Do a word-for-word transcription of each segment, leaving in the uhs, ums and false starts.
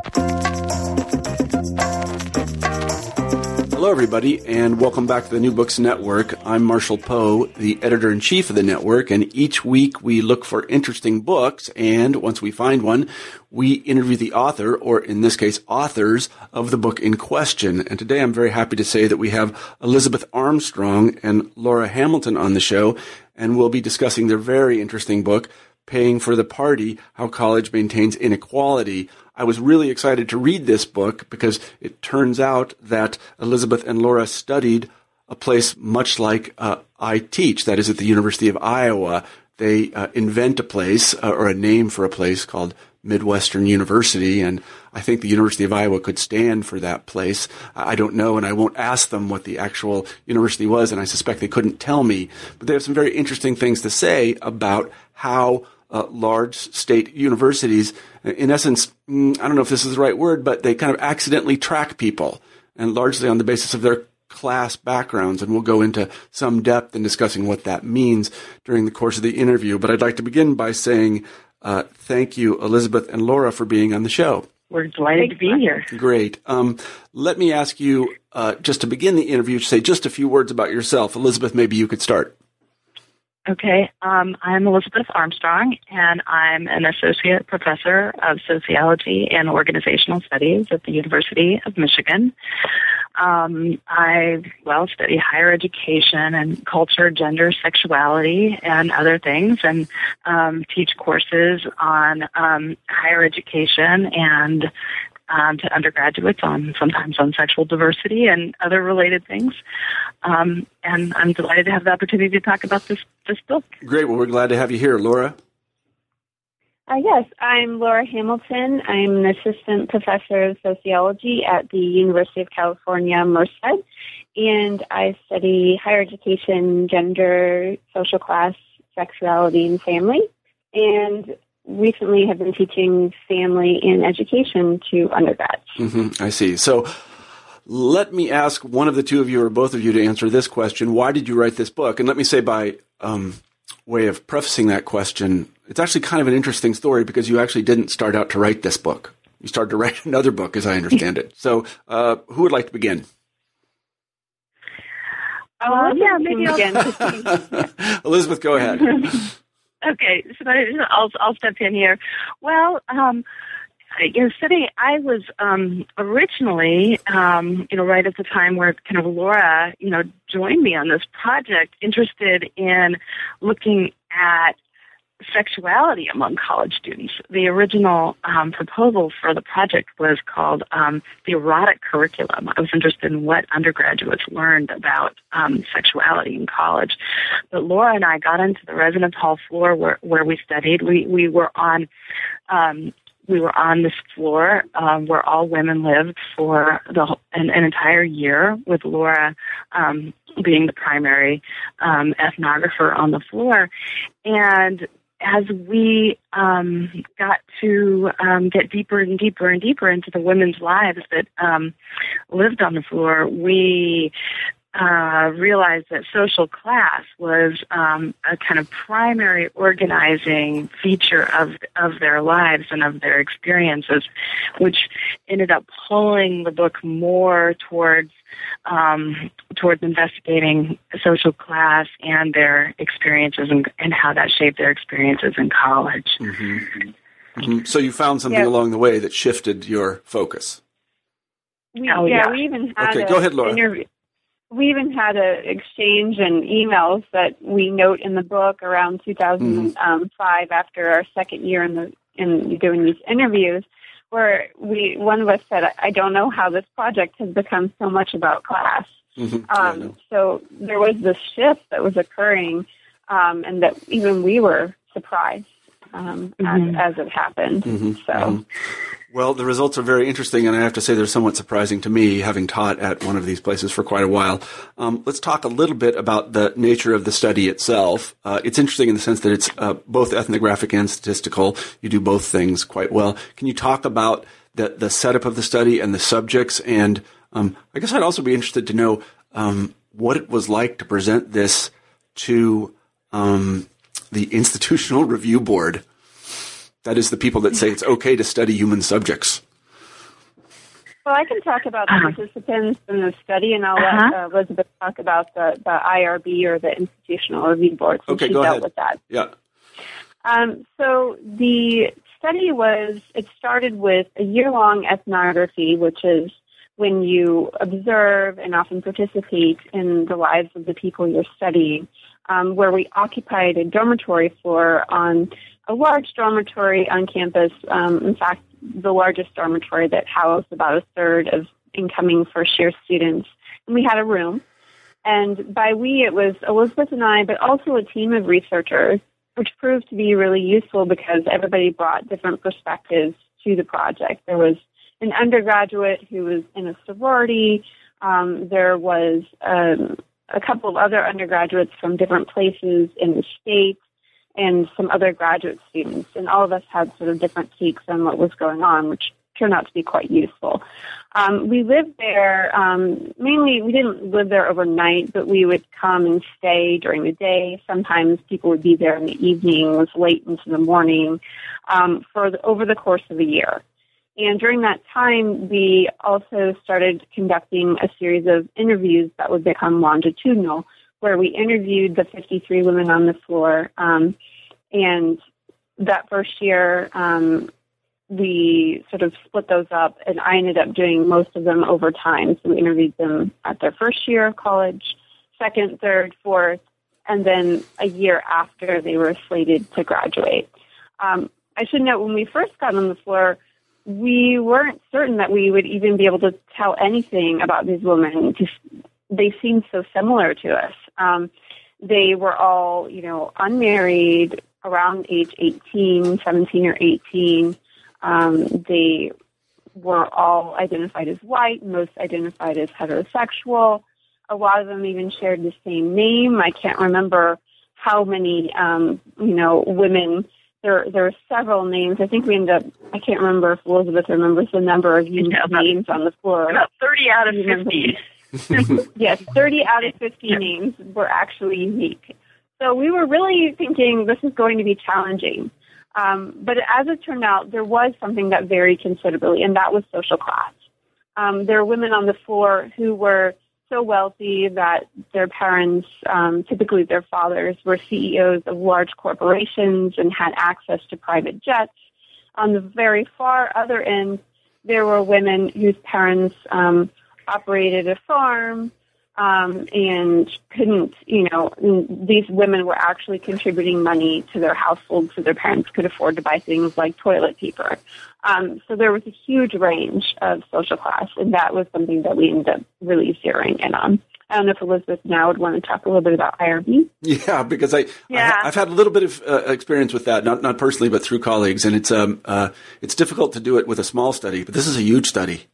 Hello, everybody, and welcome back to the New Books Network. I'm Marshall Poe, the editor-in-chief of the network, and each week we look for interesting books, and once we find one, we interview the author, or in this case, authors, of the book in question. And today I'm very happy to say that we have Elizabeth Armstrong and Laura Hamilton on the show, and we'll be discussing their very interesting book, Paying for the Party, How College Maintains Inequality. I was really excited to read this book because it turns out that Elizabeth and Laura studied a place much like uh, I teach, that is at the University of Iowa. They uh, invent a place uh, or a name for a place called Midwestern University, and I think the University of Iowa could stand for that place. I don't know, and I won't ask them what the actual university was, and I suspect they couldn't tell me. But they have some very interesting things to say about how uh, large state universities, in essence, I don't know if this is the right word, but they kind of accidentally track people, and largely on the basis of their class backgrounds, and we'll go into some depth in discussing what that means during the course of the interview. But I'd like to begin by saying uh, thank you, Elizabeth and Laura, for being on the show. We're delighted to be here. Great. Um, let me ask you, uh, just to begin the interview, to say just a few words about yourself. Elizabeth, maybe you could start. Okay. Um, I'm Elizabeth Armstrong, and I'm an associate professor of sociology and organizational studies at the University of Michigan. Um, I, well, study higher education and culture, gender, sexuality, and other things, and um, teach courses on um, higher education and Um, to undergraduates on sometimes on sexual diversity and other related things. Um, and I'm delighted to have the opportunity to talk about this, this book. Great. Well, we're glad to have you here. Laura? Uh, yes, I'm Laura Hamilton. I'm an assistant professor of sociology at the University of California, Merced, and I study higher education, gender, social class, sexuality, and family. And recently have been teaching family and education to undergrads. Mm-hmm, I see. So let me ask one of the two of you or both of you to answer this question. Why did you write this book? And let me say by um, way of prefacing that question, it's actually kind of an interesting story because you actually didn't start out to write this book. You started to write another book, as I understand it. So uh, who would like to begin? Oh, yeah, maybe I'll begin. Elizabeth, go ahead. Okay, so I'll I'll step in here. Well, um, you know, studying, I was um, originally, um, you know, right at the time where kind of Laura, you know, joined me on this project, interested in looking at sexuality among college students. The original um, proposal for the project was called um, the erotic curriculum. I was interested in what undergraduates learned about um, sexuality in college. But Laura and I got into the residence hall floor where, where we studied. We we were on um, we were on this floor um, where all women lived for the an, an entire year, with Laura um, being the primary um, ethnographer on the floor. And as we um, got to um, get deeper and deeper and deeper into the women's lives that um, lived on the floor, we uh, realized that social class was um, a kind of primary organizing feature of of their lives and of their experiences, which ended up pulling the book more towards um, towards investigating social class and their experiences and, and how that shaped their experiences in college. Mm-hmm. Mm-hmm. So you found something yeah. along the way that shifted your focus. We, oh, yeah, yeah, we even had okay, a go ahead, Laura. interview. We even had an exchange and emails that we note in the book around two thousand five mm-hmm. after our second year in the in doing these interviews, where we one of us said, I don't know how this project has become so much about class. Mm-hmm. Um, yeah, so there was this shift that was occurring, um, and that even we were surprised um, mm-hmm. as, as it happened. Mm-hmm. So. Mm-hmm. Well, the results are very interesting, and I have to say they're somewhat surprising to me, having taught at one of these places for quite a while. Um, let's talk a little bit about the nature of the study itself. Uh, it's interesting in the sense that it's uh, both ethnographic and statistical. You do both things quite well. Can you talk about the, the setup of the study and the subjects? And um, I guess I'd also be interested to know um, what it was like to present this to um, the Institutional Review Board. That is the people that say it's okay to study human subjects. Well, I can talk about the Uh-huh. participants in the study, and I'll Uh-huh. let uh, Elizabeth talk about the, the I R B, or the Institutional Review Board, since Okay, she go dealt ahead. with that. Yeah. Um, so the study was, it started with a year-long ethnography, which is when you observe and often participate in the lives of the people you're studying, um, where we occupied a dormitory floor on a large dormitory on campus. Um, in fact, the largest dormitory that housed about a third of incoming first-year students. And we had a room. And by we, it was Elizabeth and I, but also a team of researchers, which proved to be really useful because everybody brought different perspectives to the project. There was an undergraduate who was in a sorority. Um, there was um, a couple of other undergraduates from different places in the state, and some other graduate students. And all of us had sort of different takes on what was going on, which turned out to be quite useful. Um, we lived there, um, mainly, we didn't live there overnight, but we would come and stay during the day. Sometimes people would be there in the evenings, late into the morning, um, for the, over the course of a year. And during that time, we also started conducting a series of interviews that would become longitudinal, where we interviewed the fifty-three women on the floor. Um, and that first year, um, we sort of split those up, and I ended up doing most of them over time. So we interviewed them at their first year of college, second, third, fourth, and then a year after they were slated to graduate. Um, I should note, when we first got on the floor, we weren't certain that we would even be able to tell anything about these women. Just, they seemed so similar to us. Um, they were all, you know, unmarried, around age eighteen, seventeen or eighteen. Um, they were all identified as white, most identified as heterosexual. A lot of them even shared the same name. I can't remember how many, um, you know, women. There, there were several names. I think we ended up, I can't remember if Elizabeth remembers the number of unique Yeah, about- names on the floor. About thirty out of fifty. Yes, thirty out of fifty yeah. names were actually unique. So we were really thinking this is going to be challenging. Um, but as it turned out, there was something that varied considerably, and that was social class. Um, there were women on the floor who were so wealthy that their parents, um, typically their fathers, were C E Os of large corporations and had access to private jets. On the very far other end, there were women whose parents um, operated a farm um, and couldn't, you know, these women were actually contributing money to their household so their parents could afford to buy things like toilet paper. Um, so there was a huge range of social class, and that was something that we ended up really zeroing in on. I don't know if Elizabeth now would want to talk a little bit about I R B. Yeah, because I, yeah. I I've had a little bit of uh, experience with that, not not personally, but through colleagues, and it's um uh it's difficult to do it with a small study, but this is a huge study.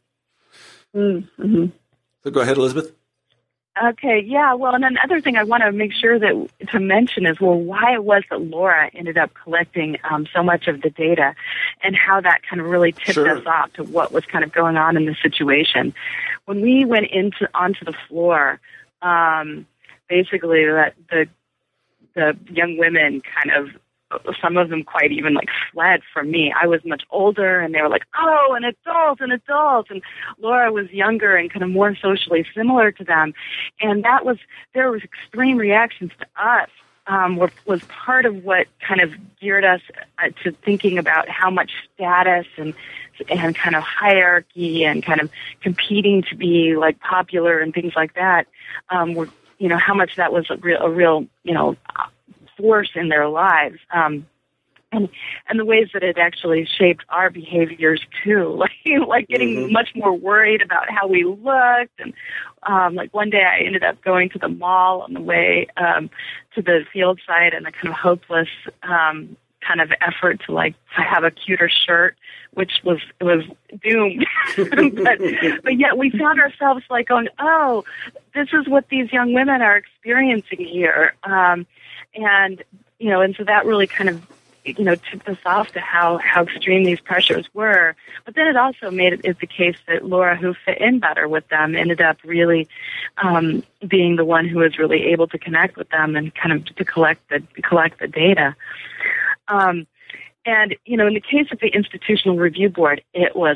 Mm-hmm. So go ahead, Elizabeth. Okay, yeah, well, and another thing I want to make sure that to mention is, well, why it was that Laura ended up collecting um, so much of the data and how that kind of really tipped Sure. us off to what was kind of going on in the situation. When we went into onto the floor, um, basically that the the young women kind of, some of them quite even like fled from me. I was much older, and they were like, oh, an adult, an adult. And Laura was younger and kind of more socially similar to them. And that was, there was extreme reactions to us, um, were, was part of what kind of geared us uh, to thinking about how much status and and kind of hierarchy and kind of competing to be like popular and things like that, um, were, you know, how much that was a real, a real, you know, force in their lives, um, and and the ways that it actually shaped our behaviors too, like like getting Mm-hmm. much more worried about how we looked, and um, like one day I ended up going to the mall on the way um, to the field site, and a kind of hopeless um, kind of effort to like to have a cuter shirt, which was was doomed. but, but yet we found ourselves like going, oh, this is what these young women are experiencing here. Um, And, you know, and so that really kind of, you know, tipped us off to how, how extreme these pressures were. But then it also made it, it the case that Laura, who fit in better with them, ended up really um, being the one who was really able to connect with them and kind of to collect the collect the data. Um, and, you know, in the case of the Institutional Review Board, it was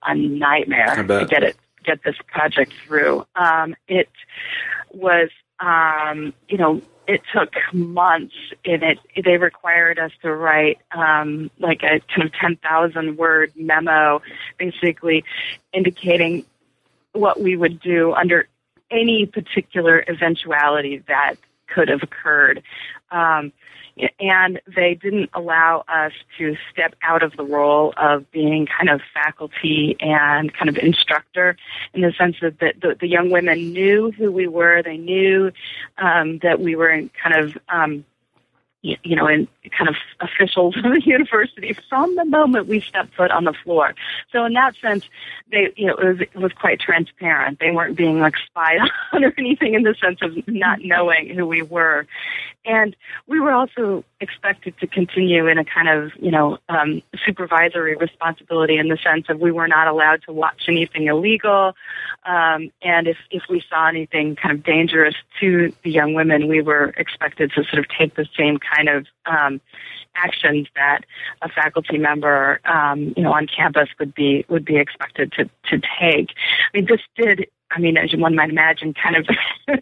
a nightmare to get it, get this project through. Um, it was, um, you know, it took months, and it they required us to write um, like a kind of ten thousand word memo, basically indicating what we would do under any particular eventuality that could have occurred. Um, and they didn't allow us to step out of the role of being kind of faculty and kind of instructor, in the sense that the, the, the young women knew who we were. They knew um, that we were in kind of, um, you, you know, in kind of officials of the university from the moment we stepped foot on the floor. So in that sense, they, you know, it was, it was quite transparent. They weren't being like spied on or anything, in the sense of not knowing who we were. And we were also expected to continue in a kind of, you know, um, supervisory responsibility, in the sense of we were not allowed to watch anything illegal. Um, and if, if we saw anything kind of dangerous to the young women, we were expected to sort of take the same kind of um, actions that a faculty member, um, you know, on campus would be would be expected to, to take. I mean, this did. I mean, as one might imagine, kind of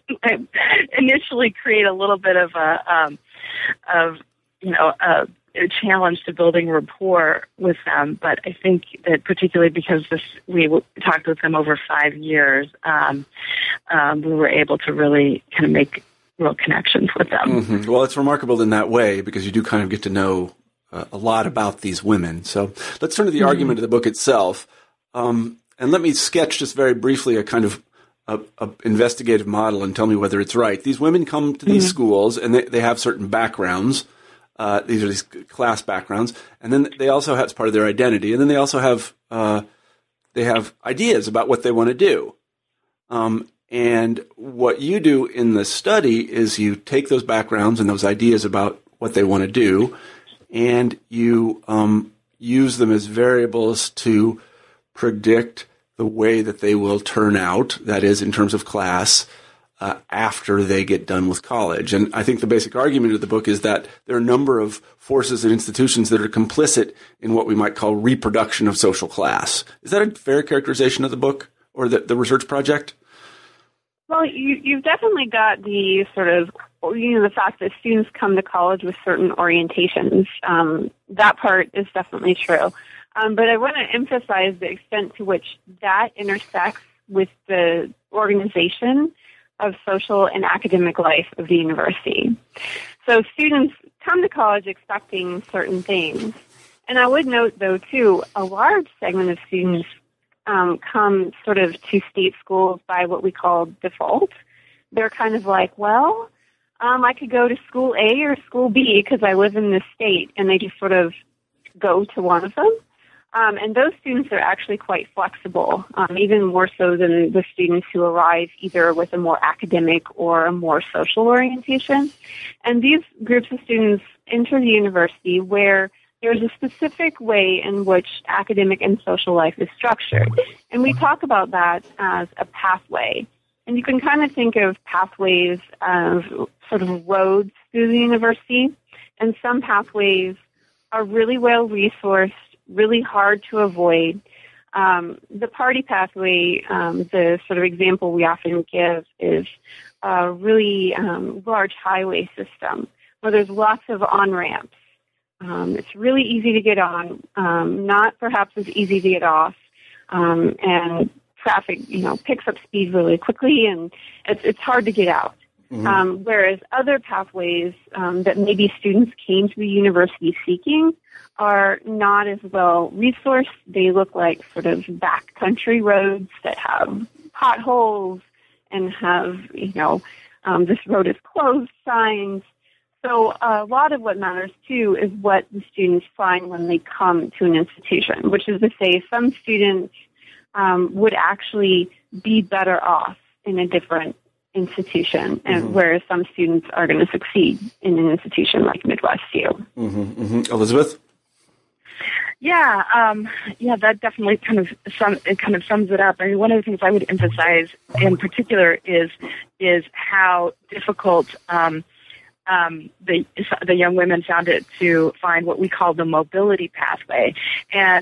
initially create a little bit of a, um, of, you know, a, a challenge to building rapport with them. But I think that particularly because this, we w- talked with them over five years, um, um, we were able to really kind of make real connections with them. Mm-hmm. Well, it's remarkable in that way, because you do kind of get to know uh, a lot about these women. So let's turn to the mm-hmm. argument of the book itself. Um, And let me sketch just very briefly a kind of a, a investigative model and tell me whether it's right. These women come to these mm-hmm. schools, and they, they have certain backgrounds. Uh, these are these class backgrounds, and then they also have, it's part of their identity. And then they also have uh, they have ideas about what they want to do. Um, and what you do in the study is you take those backgrounds and those ideas about what they want to do, and you um, use them as variables to predict the way that they will turn out, that is, in terms of class, uh, after they get done with college. And I think the basic argument of the book is that there are a number of forces and institutions that are complicit in what we might call reproduction of social class. Is that a fair characterization of the book or the, the research project? Well, you, you've definitely got the sort of, you know, the fact that students come to college with certain orientations. Um, that part is definitely true. Um, but I want to emphasize the extent to which that intersects with the organization of social and academic life of the university. So students come to college expecting certain things. And I would note, though, too, a large segment of students um, come sort of to state schools by what we call default. They're kind of like, well, um, I could go to school A or school B because I live in this state, and they just sort of go to one of them. Um, and those students are actually quite flexible, um, even more so than the students who arrive either with a more academic or a more social orientation. And these groups of students enter the university where there's a specific way in which academic and social life is structured. And we talk about that as a pathway. And you can kind of think of pathways as sort of roads through the university. And some pathways are really well resourced, really hard to avoid. Um, the party pathway, um, the sort of example we often give is a really um, large highway system where there's lots of on-ramps. Um, it's really easy to get on, um, not perhaps as easy to get off, um, and traffic, you know, picks up speed really quickly, and it's, it's hard to get out. Mm-hmm. Um, whereas other pathways um, that maybe students came to the university seeking are not as well resourced. They look like sort of backcountry roads that have potholes and have, you know, um, this road is closed signs. So a lot of what matters, too, is what the students find when they come to an institution, which is to say some students um, would actually be better off in a different institution, and mm-hmm. whereas some students are going to succeed in an institution like Midwest U. Mm-hmm, mm-hmm. Elizabeth? Yeah, um, yeah, that definitely kind of sum, it kind of sums it up. I mean, one of the things I would emphasize in particular is is how difficult um, um, the the young women found it to find what we call the mobility pathway. And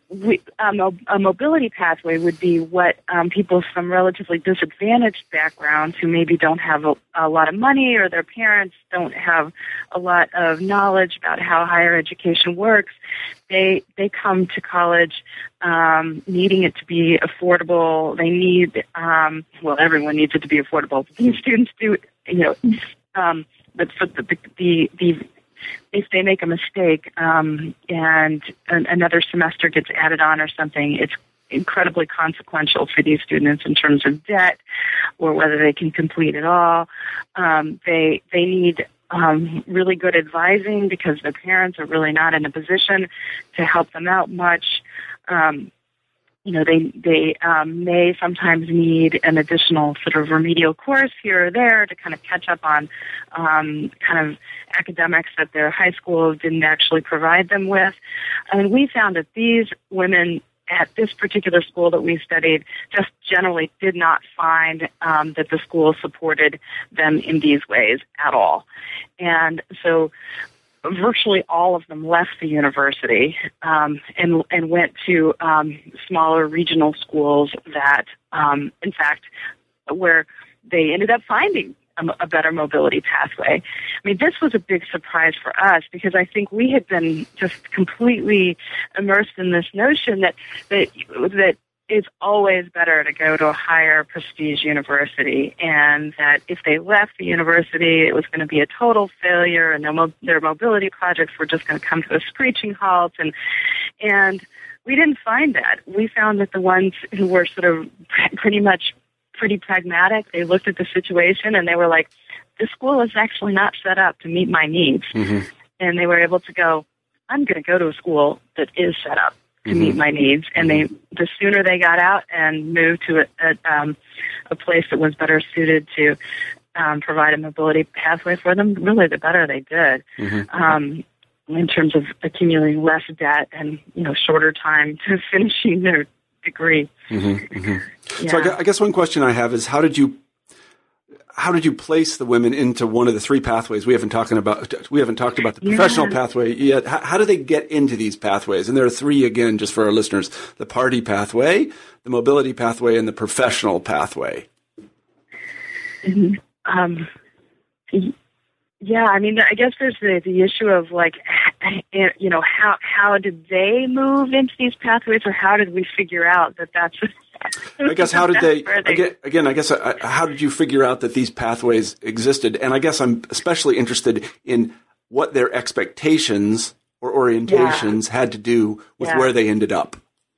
we, um, a, a mobility pathway would be what um, people from relatively disadvantaged backgrounds who maybe don't have a, a lot of money or their parents don't have a lot of knowledge about how higher education works, they they come to college um, needing it to be affordable. They need, um, well, everyone needs it to be affordable. These students do, you know, um, but for the, the, the if they make a mistake um, and an, another semester gets added on or something, it's incredibly consequential for these students in terms of debt or whether they can complete it all. Um, they they need um, really good advising because their parents are really not in a position to help them out much. Um, You know, they they um, may sometimes need an additional sort of remedial course here or there to kind of catch up on um, kind of academics that their high school didn't actually provide them with. And we found that these women at this particular school that we studied just generally did not find um, that the school supported them in these ways at all. And so virtually all of them left the university um, and and went to um, smaller regional schools that, um, in fact, where they ended up finding a, a better mobility pathway. I mean, this was a big surprise for us because I think we had been just completely immersed in this notion that that that it's always better to go to a higher prestige university, and that if they left the university, it was going to be a total failure, and their, mo- their mobility projects were just going to come to a screeching halt. And and we didn't find that. We found that the ones who were sort of pretty much pretty pragmatic, they looked at the situation and they were like, "This school is actually not set up to meet my needs," mm-hmm. and they were able to go, "I'm going to go to a school that is set up to mm-hmm. meet my needs." And they, the sooner they got out and moved to a, a, um, a place that was better suited to um, provide a mobility pathway for them, really the better they did mm-hmm. um, in terms of accumulating less debt and, you know, shorter time to finishing their degree. Mm-hmm. Mm-hmm. Yeah. So I guess one question I have is how did you How did you place the women into one of the three pathways? We haven't talking about we haven't talked about the professional yeah. pathway yet. How, how do they get into these pathways? And there are three again, just for our listeners: the party pathway, the mobility pathway, and the professional pathway. Mm-hmm. Um, yeah, I mean, I guess there's the, the issue of like, you know, how how did they move into these pathways, or how did we figure out that that's I guess how did they, they again, again, I guess, uh, how did you figure out that these pathways existed? And I guess I'm especially interested in what their expectations or orientations yeah. had to do with yeah. where they ended up.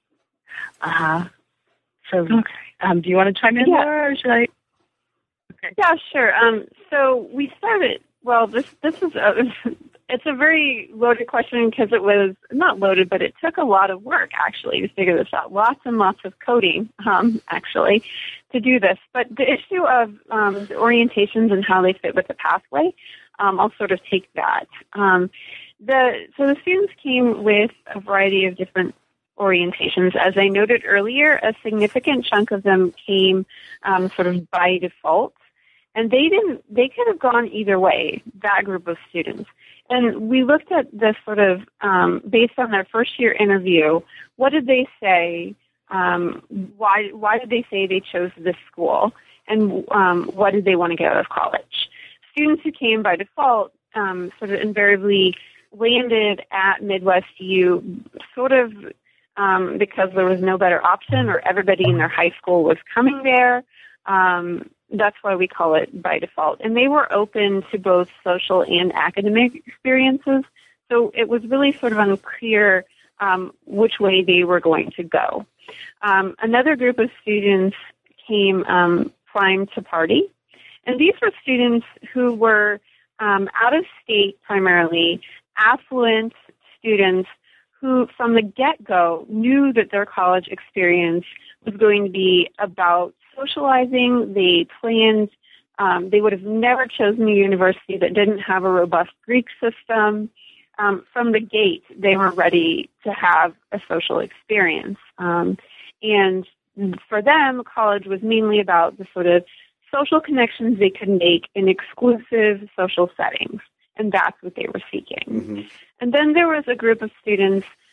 Uh-huh. So, okay. um, do you want to chime in, yeah. Laura, or should I? Okay. Yeah, sure. Um, so we started, well, this, this is, a, it's a very loaded question because it was not loaded, but it took a lot of work, actually, to figure this out. Lots and lots of coding, um, actually, to do this. But the issue of um, the orientations and how they fit with the pathway, um, I'll sort of take that. Um, the So the students came with a variety of different orientations. As I noted earlier, a significant chunk of them came um, sort of by default. And they didn't, they could have gone either way, that group of students. And we looked at this sort of, um, based on their first year interview, what did they say, um, why why did they say they chose this school, and um, what did they want to get out of college? Students who came by default um, sort of invariably landed at Midwest U sort of um, because there was no better option or everybody in their high school was coming there. Um, That's why we call it by default. And they were open to both social and academic experiences. So it was really sort of unclear um, which way they were going to go. Um, another group of students came um, primed to party. And these were students who were um, out of state primarily, affluent students who from the get-go knew that their college experience was going to be about socializing. They planned, um, they would have never chosen a university that didn't have a robust Greek system. Um, from the gate, they were ready to have a social experience. Um, and for them, college was mainly about the sort of social connections they could make in exclusive social settings. And that's what they were seeking. Mm-hmm. And then there was a group of students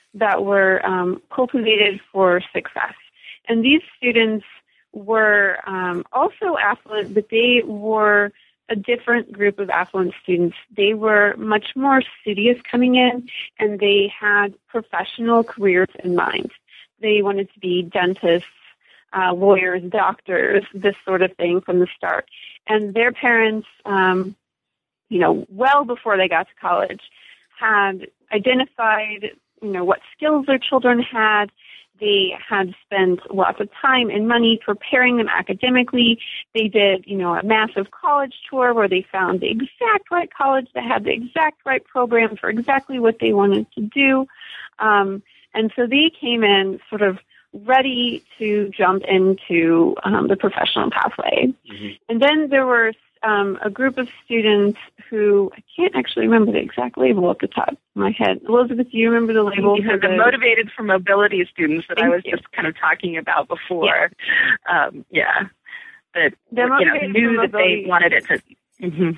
that were um, cultivated for success. And these students were um, also affluent, but they were a different group of affluent students. They were much more studious coming in, and they had professional careers in mind. They wanted to be dentists, uh, lawyers, doctors, this sort of thing from the start. And their parents, um, you know, well before they got to college, had identified, you know, what skills their children had. They had spent lots of time and money preparing them academically. They did, you know, a massive college tour where they found the exact right college that had the exact right program for exactly what they wanted to do. Um, and so they came in sort of ready to jump into um, the professional pathway. Mm-hmm. And then there were um, a group of students who, I can't actually remember the exact label at the top of my head. Elizabeth, do you remember the label? For the, the motivated for mobility students that I was you. just kind of talking about before. Yeah. Um, yeah. That you know, knew that they wanted it to... Mm-hmm.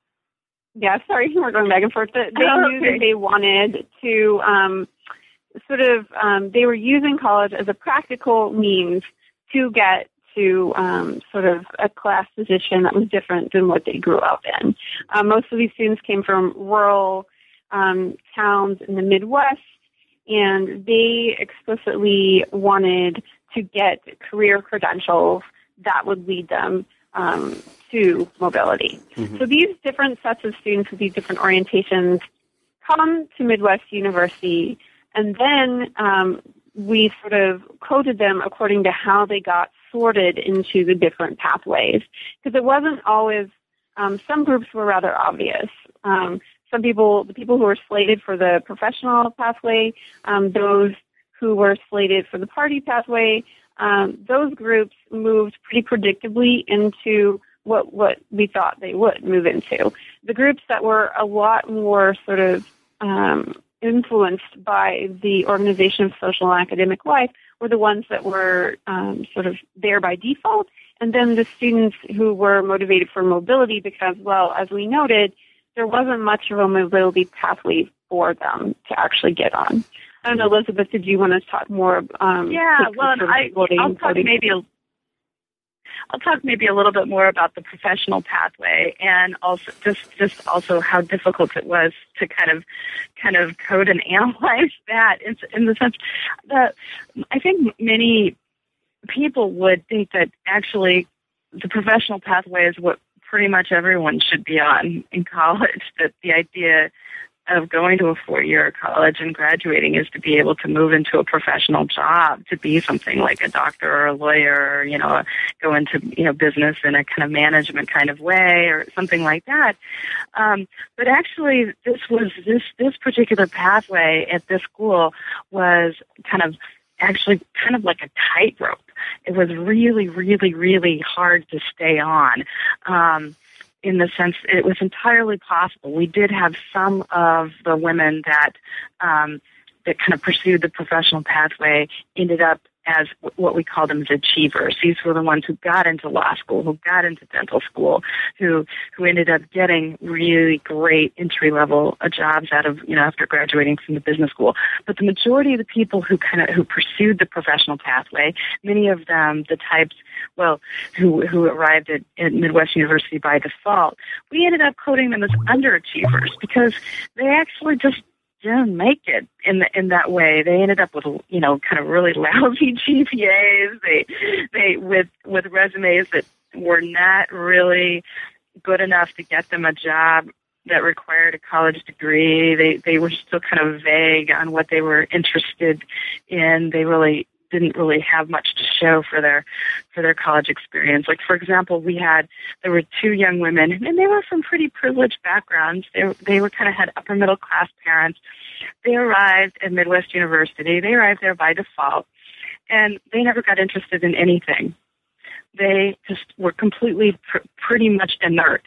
Yeah, sorry, we're going back and forth. They oh, knew okay. that they wanted to um, sort of, um, they were using college as a practical means to get to um, sort of a class position that was different than what they grew up in. Uh, most of these students came from rural um, towns in the Midwest, and they explicitly wanted to get career credentials that would lead them um, to mobility. Mm-hmm. So these different sets of students with these different orientations come to Midwest University, and then um, we sort of coded them according to how they got sorted into the different pathways. Because it wasn't always, um, some groups were rather obvious. Um, some people, the people who were slated for the professional pathway, um, those who were slated for the party pathway, um, those groups moved pretty predictably into what, what we thought they would move into. The groups that were a lot more sort of um, influenced by the Organization of Social and Academic Life were the ones that were um, sort of there by default, and then the students who were motivated for mobility because, well, as we noted, there wasn't much of a mobility pathway for them to actually get on. I don't know, Elizabeth, did you want to talk more? Um, yeah, well, I, I'll talk maybe a I'll talk maybe a little bit more about the professional pathway, and also just just also how difficult it was to kind of kind of code and analyze that in, in the sense that I think many people would think that actually the professional pathway is what pretty much everyone should be on in college, that the idea of going to a four-year college and graduating is to be able to move into a professional job, to be something like a doctor or a lawyer, or, you know, go into, you know, business in a kind of management kind of way or something like that. Um, but actually, this was this this particular pathway at this school was kind of actually kind of like a tightrope. It was really, really, really hard to stay on. Um, in the sense it was entirely possible. We did have some of the women that um, that kind of pursued the professional pathway ended up as what we call them as achievers. These were the ones who got into law school, who got into dental school, who who ended up getting really great entry-level jobs out of, you know, after graduating from the business school. But the majority of the people who kind of who pursued the professional pathway, many of them the types, well, who who arrived at, at Midwest University by default, we ended up coding them as underachievers because they actually just didn't make it in the, in that way. They ended up with, you know, kind of really lousy G P As. They they with with resumes that were not really good enough to get them a job that required a college degree. They they were still kind of vague on what they were interested in. They really didn't really have much to show for their for their college experience. Like, for example, we had there were two young women, and they were from pretty privileged backgrounds. They were, they were kind of had upper middle class parents. They arrived at Midwest University. They arrived there by default, and they never got interested in anything. They just were completely pr- pretty much inert.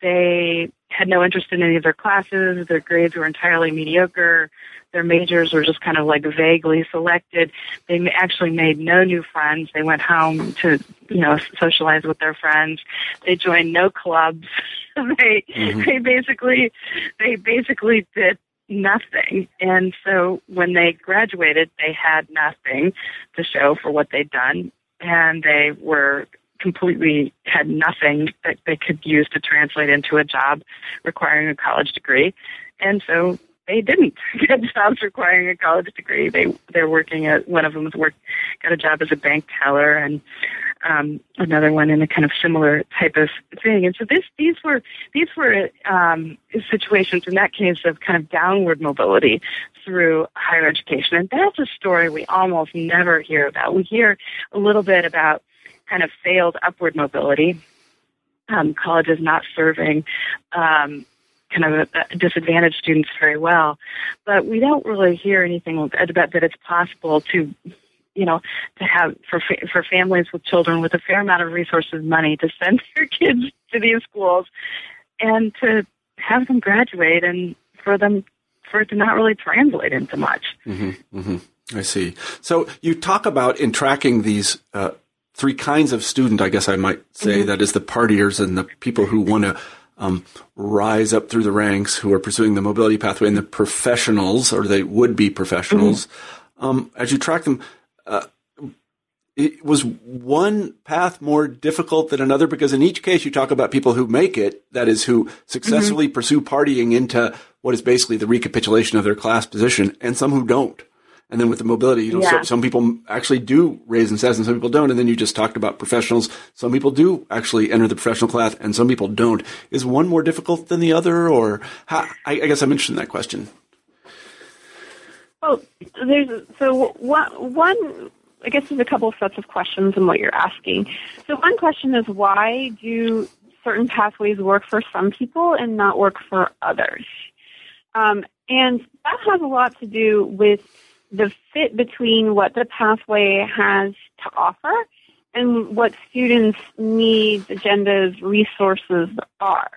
They had no interest in any of their classes. Their grades were entirely mediocre. Their majors were just kind of like vaguely selected. They actually made no new friends. They went home to, you know, socialize with their friends. They joined no clubs. they mm-hmm. they basically they basically did nothing. And so when they graduated, they had nothing to show for what they'd done, and they were completely had nothing that they could use to translate into a job requiring a college degree. And so they didn't get jobs requiring a college degree. They they're working at one of them was work got a job as a bank teller, and um, another one in a kind of similar type of thing. And so this these were these were um, situations in that case of kind of downward mobility through higher education, and that's a story we almost never hear about. We hear a little bit about kind of failed upward mobility, um, colleges not serving Um, kind of uh, disadvantaged students very well, but we don't really hear anything about that it's possible to, you know, to have for fa- for families with children with a fair amount of resources and money to send their kids to these schools and to have them graduate and for them for it to not really translate into much. Mm-hmm, mm-hmm. I see. So you talk about in tracking these uh, three kinds of student, I guess I might say, mm-hmm. that is the partiers and the people who want to Um, rise up through the ranks, who are pursuing the mobility pathway, and the professionals, or they would-be professionals. Mm-hmm. Um, as you track them, uh, it, was one path more difficult than another? Because in each case, you talk about people who make it, that is, who successfully mm-hmm. pursue partying into what is basically the recapitulation of their class position, and some who don't. And then with the mobility, you know, yeah. so, some people actually do raise in status and some people don't. And then you just talked about professionals. Some people do actually enter the professional class and some people don't. Is one more difficult than the other? Or how, I, I guess I'm interested in that question. Well, there's, so one, one, I guess there's a couple of sets of questions in what you're asking. So one question is, why do certain pathways work for some people and not work for others? Um, and that has a lot to do with the fit between what the pathway has to offer and what students' needs, agendas, resources are.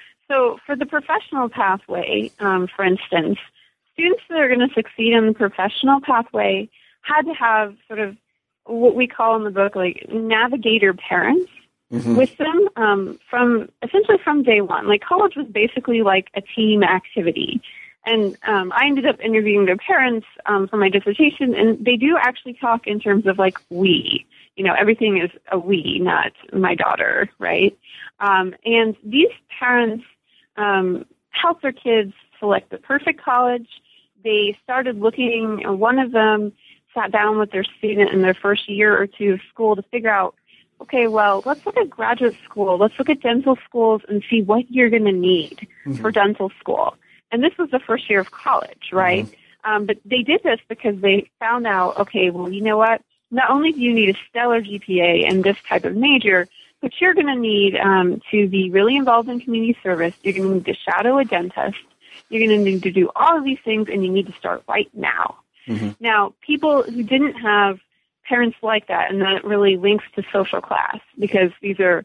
So for the professional pathway, um, for instance, students that are going to succeed in the professional pathway had to have sort of what we call in the book like navigator parents mm-hmm. with them um, from essentially from day one. Like college was basically like a team activity. And um, I ended up interviewing their parents um, for my dissertation, and they do actually talk in terms of like we. You know, everything is a we, not my daughter, right? Um, and these parents um, helped their kids select the perfect college. They started looking, one of them sat down with their student in their first year or two of school to figure out, okay, well, let's look at graduate school. Let's look at dental schools and see what you're going to need mm-hmm. for dental school. And this was the first year of college, right? Mm-hmm. Um, but they did this because they found out, okay, well, you know what? Not only do you need a stellar G P A in this type of major, but you're going to need um, to be really involved in community service. You're going to need to shadow a dentist. You're going to need to do all of these things, and you need to start right now. Mm-hmm. Now, people who didn't have parents like that, and that really links to social class, because these are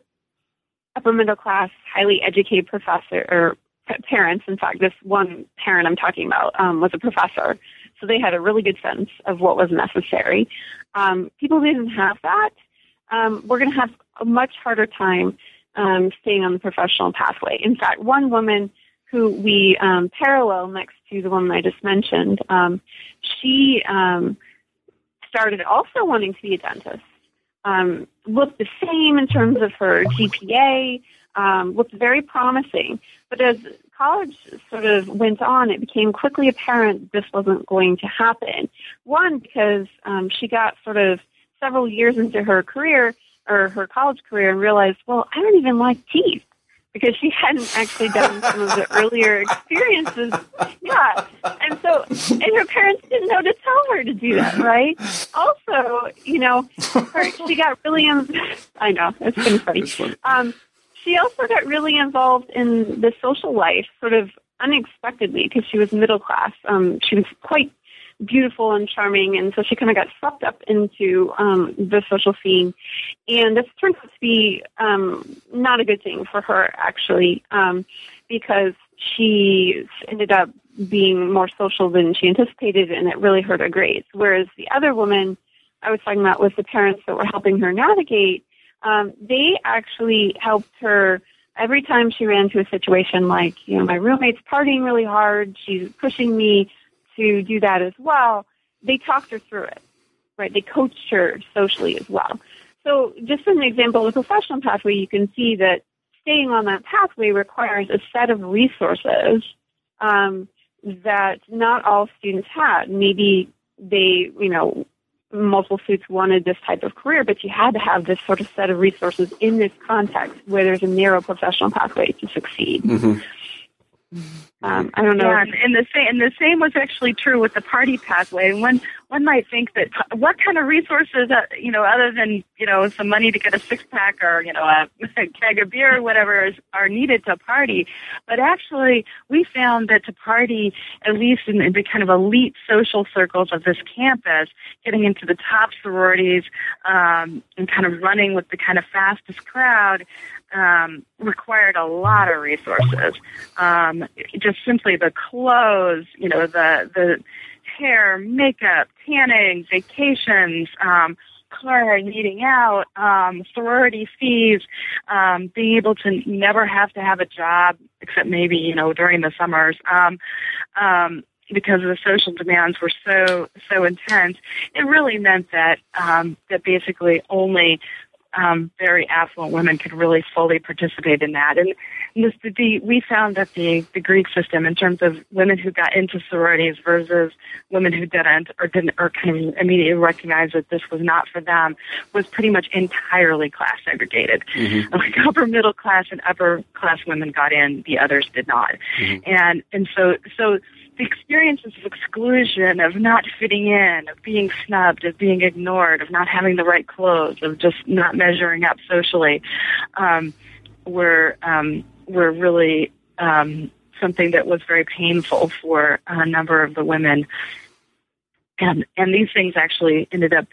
upper middle class, highly educated professor or parents. In fact, this one parent I'm talking about um, was a professor, so they had a really good sense of what was necessary. Um, people who didn't have that, um, we're going to have a much harder time um, staying on the professional pathway. In fact, one woman who we um, parallel next to the woman I just mentioned, um, she um, started also wanting to be a dentist, um, looked the same in terms of her G P A, Um, looked very promising. But as college sort of went on, it became quickly apparent this wasn't going to happen. One, because um, she got sort of several years into her career, or her college career, and realized, well, I don't even like teeth, because she hadn't actually done some of the earlier experiences. Yeah. And so, and her parents didn't know to tell her to do that, right? Also, you know, her, she got really, in, I know, it's been funny. It's funny. Um, She also got really involved in the social life, sort of unexpectedly, because she was middle class. Um, she was quite beautiful and charming, and so she kind of got swept up into um, the social scene. And this turned out to be um, not a good thing for her, actually, um, because she ended up being more social than she anticipated, and it really hurt her grades. Whereas the other woman I was talking about was the parents that were helping her navigate. Um, they actually helped her every time she ran into a situation like, you know, my roommate's partying really hard, she's pushing me to do that as well, they talked her through it, right? They coached her socially as well. So just as an example of the professional pathway, you can see that staying on that pathway requires a set of resources um, that not all students had. Maybe they, you know, multiple students wanted this type of career, but you had to have this sort of set of resources in this context where there's a narrow professional pathway to succeed. Mm-hmm. Um, I don't know. Yeah, and the same, and the same was actually true with the party pathway. One one might think that what kind of resources, uh, you know, other than you know some money to get a six pack or you know a, a keg of beer or whatever is, are needed to party, but actually we found that to party, at least in, in the kind of elite social circles of this campus, getting into the top sororities um, and kind of running with the kind of fastest crowd. Um, required a lot of resources. Um, just simply the clothes, you know, the the hair, makeup, tanning, vacations, um, car, eating out, um, sorority fees, um, being able to never have to have a job except maybe, you know, during the summers. Um, um, because the social demands were so so intense, it really meant that um, that basically only Um, very affluent women could really fully participate in that. And this, the, we found that the, the Greek system, in terms of women who got into sororities versus women who didn't or didn't or kind of immediately recognized that this was not for them, was pretty much entirely class segregated. Mm-hmm. Like upper middle class and upper class women got in, the others did not. Mm-hmm. And and so so. The experiences of exclusion, of not fitting in, of being snubbed, of being ignored, of not having the right clothes, of just not measuring up socially, um, were um, were really um, something that was very painful for a number of the women. And and these things actually ended up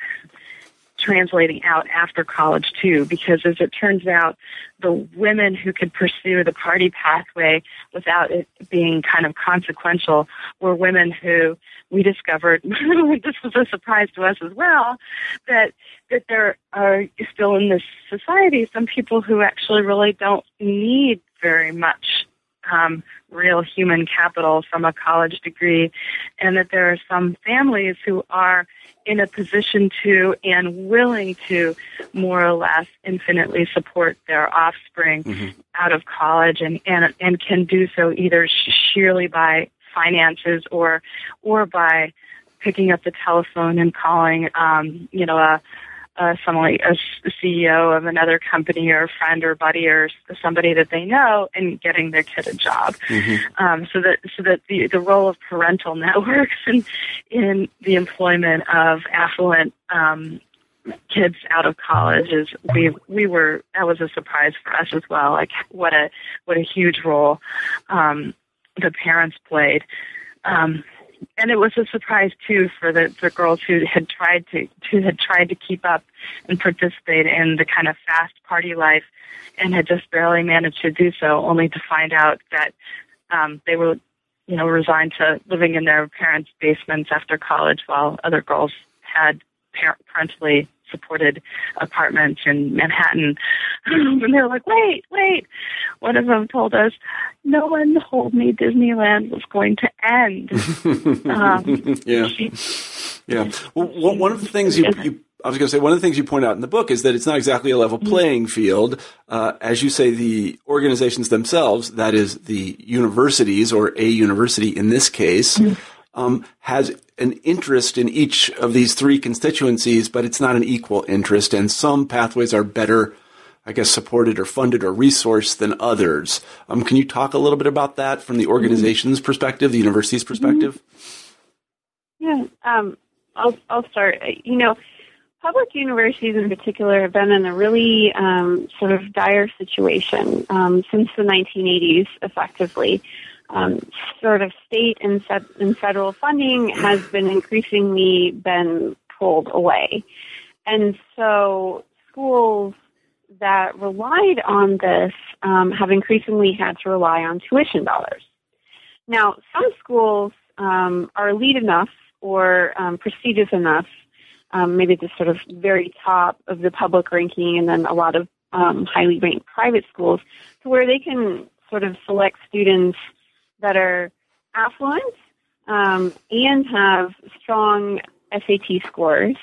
translating out after college too, because as it turns out, the women who could pursue the party pathway without it being kind of consequential were women who we discovered, this was a surprise to us as well, that that there are still in this society some people who actually really don't need very much um, real human capital from a college degree, and that there are some families who are in a position to and willing to more or less infinitely support their offspring mm-hmm. out of college, and, and and can do so either sheerly by finances or or by picking up the telephone and calling, um, you know, a, a someone like a C E O of another company or a friend or buddy or somebody that they know and getting their kid a job. Mm-hmm. Um, so that so that the, the role of parental networks in, in the employment of affluent um, kids out of college is we we were that was a surprise for us as well. Like what a what a huge role um, the parents played. Um, And it was a surprise too for the, the girls who had tried to who had tried to keep up and participate in the kind of fast party life, and had just barely managed to do so, only to find out that um, they were, you know, resigned to living in their parents' basements after college, while other girls had parentally supported apartments in Manhattan. And they were like, wait, wait. One of them told us, no one told me Disneyland was going to end. um, yeah. She, yeah. Well, one of the things you, you, I was going to say, one of the things you point out in the book is that it's not exactly a level playing field. Uh, as you say, the organizations themselves, that is the universities, or a university in this case, um, has an interest in each of these three constituencies, but it's not an equal interest, and some pathways are better, I guess, supported or funded or resourced than others. Um, can you talk a little bit about that from the organization's mm-hmm. perspective, the university's perspective? Yeah, um, I'll, I'll start. You know, public universities in particular have been in a really um, sort of dire situation um, since the nineteen eighties, effectively. Um, sort of state and, set, and federal funding has been increasingly been pulled away. And so schools that relied on this um, have increasingly had to rely on tuition dollars. Now, some schools um, are elite enough or um, prestigious enough, um, maybe the sort of very top of the public ranking, and then a lot of um, highly ranked private schools, to where they can sort of select students that are affluent um, and have strong S A T scores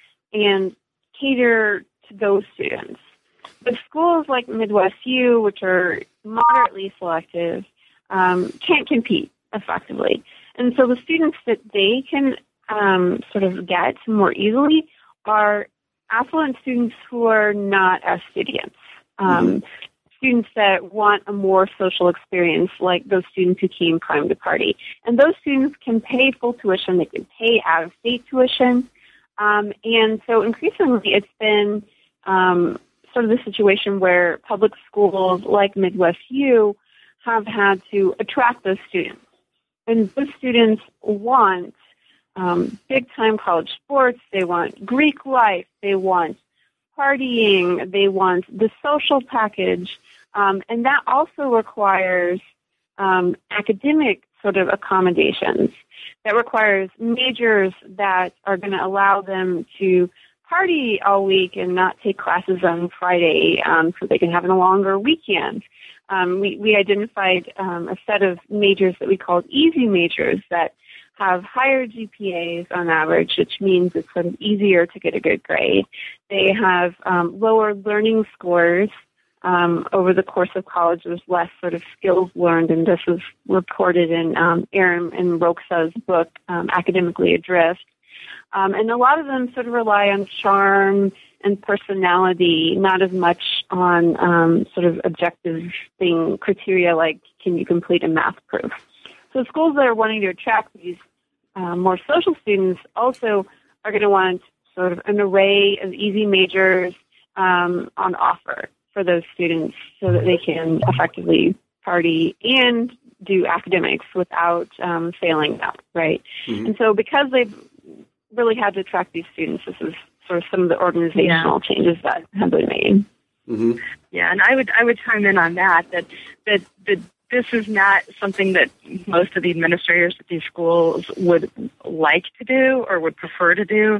and cater to those students. But schools like Midwest U, which are moderately selective, um, can't compete effectively. And so the students that they can um, sort of get more easily are affluent students who are not as studious. Um, mm-hmm. Students that want a more social experience, like those students who came prime to party. And those students can pay full tuition. They can pay out-of-state tuition. Um, and so increasingly it's been um, sort of the situation where public schools like Midwest U have had to attract those students. And those students want um, big-time college sports. They want Greek life. They want partying. They want the social package. Um, and that also requires um, academic sort of accommodations. That requires majors that are going to allow them to party all week and not take classes on Friday um, so they can have a longer weekend. Um, we, we identified um, a set of majors that we called easy majors that have higher G P As on average, which means it's sort of easier to get a good grade. They have um, lower learning scores. Um, over the course of college, there's less sort of skills learned, and this is reported in um, Aaron and Roxa's book, um, Academically Adrift. Um, and a lot of them sort of rely on charm and personality, not as much on um, sort of objective thing criteria like can you complete a math proof. So schools that are wanting to attract these uh, more social students also are going to want sort of an array of easy majors um, on offer for those students so that they can effectively party and do academics without um, failing out, right? Mm-hmm. And so because they've really had to attract these students, this is sort of some of the organizational yeah. changes that have been made. Mm-hmm. Yeah, and I would I would chime in on that, that, that, that this is not something that most of the administrators at these schools would like to do or would prefer to do.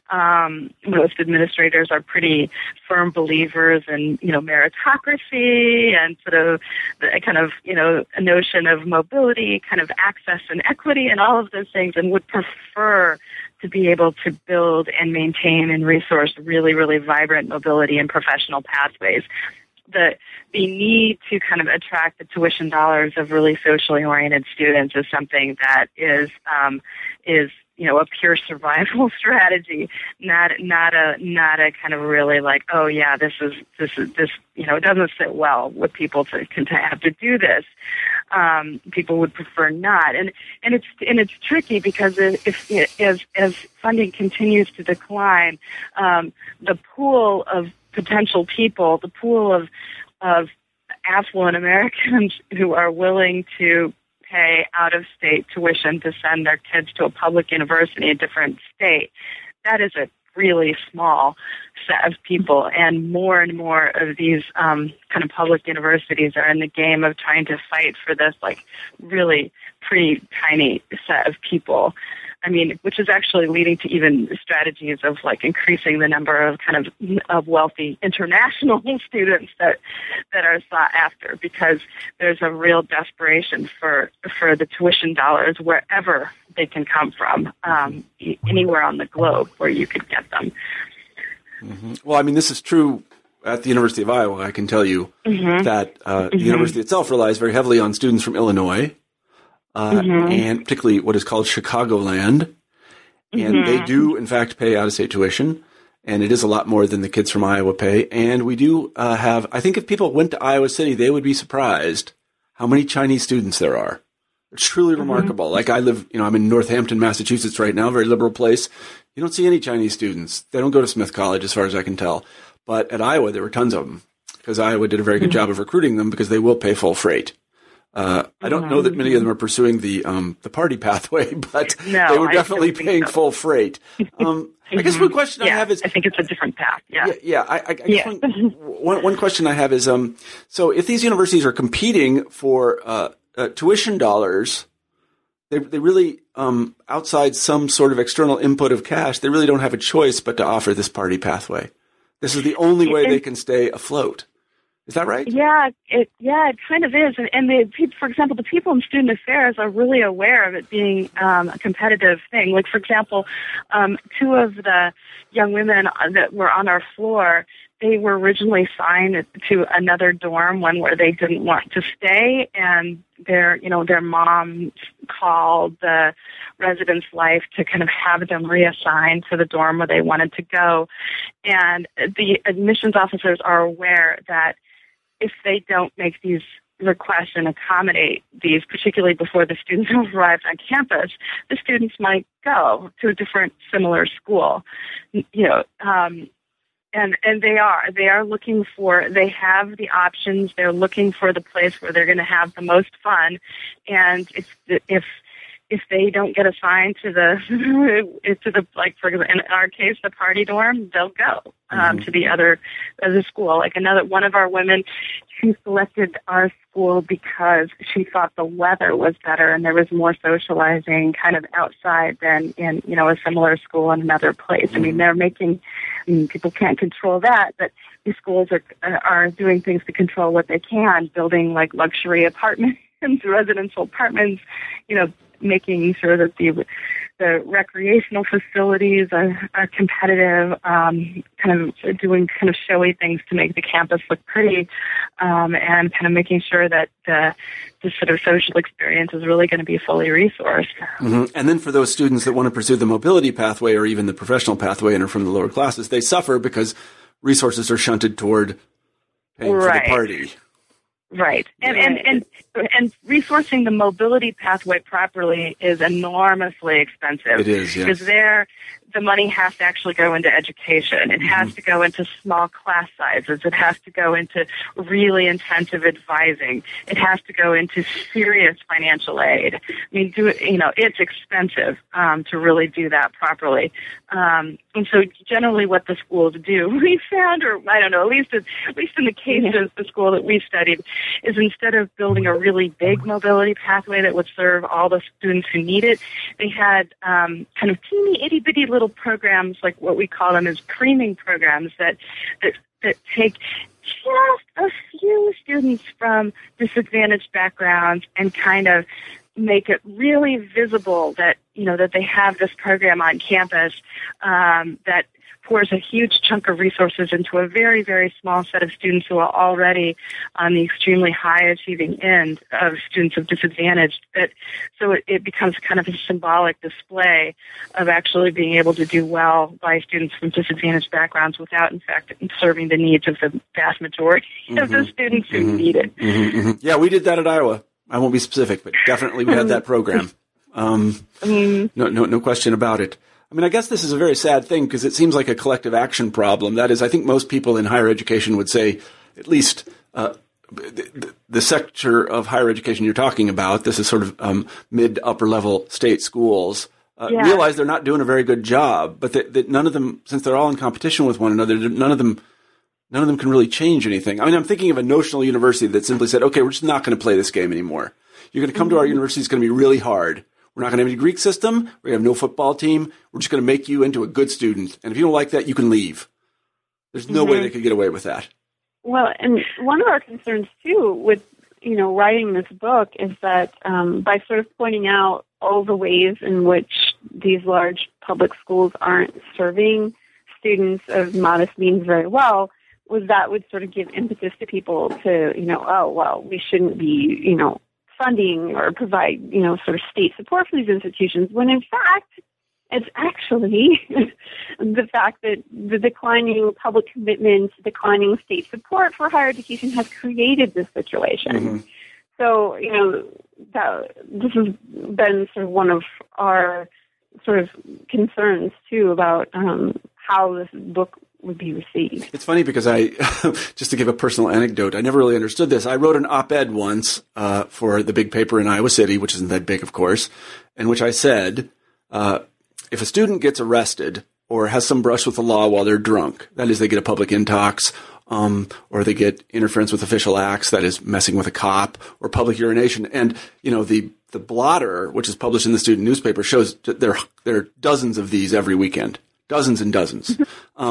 Um, most administrators are pretty firm believers in, you know, meritocracy and sort of the kind of, you know, a notion of mobility, kind of access and equity and all of those things, and would prefer to be able to build and maintain and resource really, really vibrant mobility and professional pathways. The the need to kind of attract the tuition dollars of really socially oriented students is something that is um, is you know a pure survival strategy, not not a not a kind of really like, oh yeah, this is this is this you know it doesn't sit well with people to to have to do this. Um, people would prefer not, and and it's and it's tricky because if, if as as funding continues to decline, um, the pool of potential people, the pool of of affluent Americans who are willing to pay out-of-state tuition to send their kids to a public university in a different state, that is a really small set of people, and more and more of these um, kind of public universities are in the game of trying to fight for this, like, really pretty tiny set of people. I mean, which is actually leading to even strategies of like increasing the number of kind of of wealthy international students that that are sought after, because there's a real desperation for for the tuition dollars wherever they can come from, um, anywhere on the globe where you could get them. Mm-hmm. Well, I mean, this is true at the University of Iowa. I can tell you mm-hmm. that uh, mm-hmm. the university itself relies very heavily on students from Illinois. Uh, mm-hmm. and particularly what is called Chicagoland. And mm-hmm. they do, in fact, pay out-of-state tuition, and it is a lot more than the kids from Iowa pay. And we do uh, have, I think if people went to Iowa City, they would be surprised how many Chinese students there are. It's truly mm-hmm. remarkable. Like I live, you know, I'm in Northampton, Massachusetts right now, very liberal place. You don't see any Chinese students. They don't go to Smith College as far as I can tell. But at Iowa, there were tons of them because Iowa did a very good mm-hmm. job of recruiting them because they will pay full freight. Uh, I don't know that many of them are pursuing the um, the party pathway, but no, they were definitely paying so. full freight. Um, I guess one question yeah, I have is... I think it's a different path, yeah. Yeah, yeah I, I guess yeah. One, one, one question I have is, um, so if these universities are competing for uh, uh, tuition dollars, they, they really, um, outside some sort of external input of cash, they really don't have a choice but to offer this party pathway. This is the only way they can stay afloat. Is that right? Yeah, it yeah, it kind of is. And, and the people, for example, the people in student affairs are really aware of it being um, a competitive thing. Like, for example, um, two of the young women that were on our floor, they were originally signed to another dorm, one where they didn't want to stay, and their, you know, their mom called the residence life to kind of have them reassigned to the dorm where they wanted to go. And the admissions officers are aware that if they don't make these requests and accommodate these, particularly before the students have arrived on campus, the students might go to a different similar school. You know, um, and and they are they are looking for they have the options. They're looking for the place where they're going to have the most fun, and if if if they don't get assigned to the to the like for example, in our case the party dorm, they'll go um, mm-hmm. to the other other school. Like another one of our women, she selected our school because she thought the weather was better and there was more socializing kind of outside than in, you know, a similar school in another place. Mm-hmm. I mean, they're making, I mean, people can't control that, but these schools are are doing things to control what they can, building like luxury apartments, residential apartments, you know, making sure that the the recreational facilities are, are competitive, um, kind of doing kind of showy things to make the campus look pretty, um, and kind of making sure that the, the sort of social experience is really going to be fully resourced. Mm-hmm. And then for those students that want to pursue the mobility pathway or even the professional pathway and are from the lower classes, they suffer because resources are shunted toward paying right. for the party. Right. And, and, and, and resourcing the mobility pathway properly is enormously expensive. It is, yes. Because there, the money has to actually go into education. It has mm-hmm. to go into small class sizes. It has to go into really intensive advising. It has to go into serious financial aid. I mean, do you know, it's expensive um, to really do that properly. Um, and so generally what the schools do, we found, or I don't know, at least, at least in the case of the school that we studied, is instead of building a really big mobility pathway that would serve all the students who need it, they had um, kind of teeny, itty-bitty little programs, like what we call them as creaming programs, that, that, that take just a few students from disadvantaged backgrounds and kind of make it really visible that, you know, that they have this program on campus um, that pours a huge chunk of resources into a very, very small set of students who are already on the extremely high achieving end of students of disadvantaged. That, so it, it becomes kind of a symbolic display of actually being able to do well by students from disadvantaged backgrounds without, in fact, serving the needs of the vast majority mm-hmm. of the students who mm-hmm. need it. Mm-hmm. Mm-hmm. Yeah, we did that at Iowa. I won't be specific, but definitely we had that program. Um, mm-hmm. No, no, no question about it. I mean, I guess this is a very sad thing because it seems like a collective action problem. That is, I think most people in higher education would say, at least uh, the, the sector of higher education you're talking about, this is sort of um, mid to upper level state schools, uh, yeah. realize they're not doing a very good job, but that, that none of them, since they're all in competition with one another, none of them none of them can really change anything. I mean, I'm thinking of a notional university that simply said, okay, we're just not going to play this game anymore. You're going to come mm-hmm. to our university, it's going to be really hard. We're not going to have any Greek system. We're going to have no football team. We're just going to make you into a good student. And if you don't like that, you can leave. There's no mm-hmm. way they could get away with that. Well, and one of our concerns, too, with, you know, writing this book is that um, by sort of pointing out all the ways in which these large public schools aren't serving students of modest means very well, was that would sort of give impetus to people to, you know, oh, well, we shouldn't be, you know, funding or provide, you know, sort of state support for these institutions, when in fact, it's actually the fact that the declining public commitment, declining state support for higher education has created this situation. Mm-hmm. So, you know, that, this has been sort of one of our sort of concerns, too, about um, how this book would be received. It's funny because I, just to give a personal anecdote, I never really understood this. I wrote an op-ed once uh, for the big paper in Iowa City, which isn't that big, of course, in which I said, uh, if a student gets arrested or has some brush with the law while they're drunk, that is, they get a public intox, um, or they get interference with official acts, that is, messing with a cop, or public urination, and, you know, the the blotter, which is published in the student newspaper, shows that there, there are dozens of these every weekend, dozens and dozens. um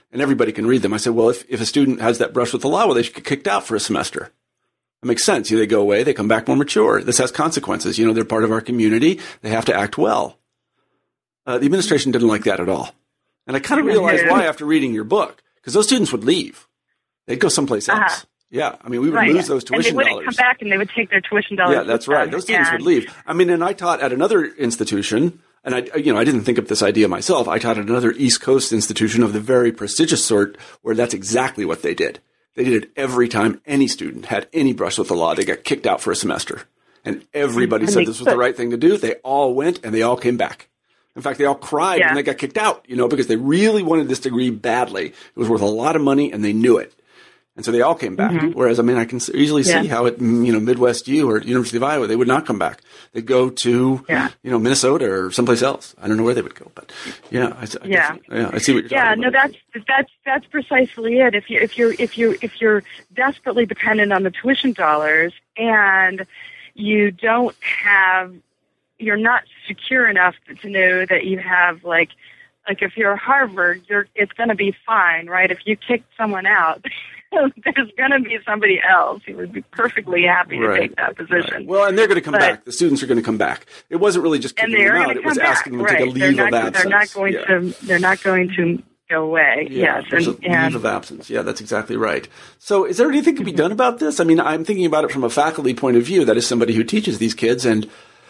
and everybody can read them. I said, well, if, if a student has that brush with the law, well, they should get kicked out for a semester. That makes sense. You know, they go away, they come back more mature. This has consequences. You know, they're part of our community. They have to act well. Uh, the administration didn't like that at all. And I kind of realized why after reading your book, because those students would leave. They'd go someplace else. Uh-huh. Yeah. I mean, we would right. lose those tuition dollars. And they wouldn't come back and they would take their tuition dollars. Yeah, that's right. Those students and... would leave. I mean, and I taught at another institution, and I, you know, I didn't think of this idea myself. I taught at another East Coast institution of the very prestigious sort where that's exactly what they did. They did it every time any student had any brush with the law. They got kicked out for a semester. And everybody and said this was could. the right thing to do. They all went and they all came back. In fact, they all cried yeah. when they got kicked out, you know, because they really wanted this degree badly. It was worth a lot of money and they knew it. And so they all came back. Mm-hmm. Whereas, I mean, I can easily yeah. see how at, you know, Midwest U or University of Iowa, they would not come back. They'd go to, yeah. you know, Minnesota or someplace else. I don't know where they would go, but yeah, I, I yeah. yeah, I see what you're yeah, talking no, about. Yeah, no, that's, that's, that's precisely it. If you, if you're, if you, if you're desperately dependent on the tuition dollars and you don't have, you're not secure enough to know that you have like, like if you're Harvard, you're, it's going to be fine, right? If you kick someone out, there's going to be somebody else who would be perfectly happy to right. take that position. Right. Well, and they're going to come but, back. The students are going to come back. It wasn't really just kicking them out. It was back. asking them to right. take a leave not, of absence. They're not going yeah. to. They're not going to go away. Yeah, yes, and, a and, leave of absence. Yeah, that's exactly right. So, is there anything to be done about this? I mean, I'm thinking about it from a faculty point of view. That is somebody who teaches these kids, and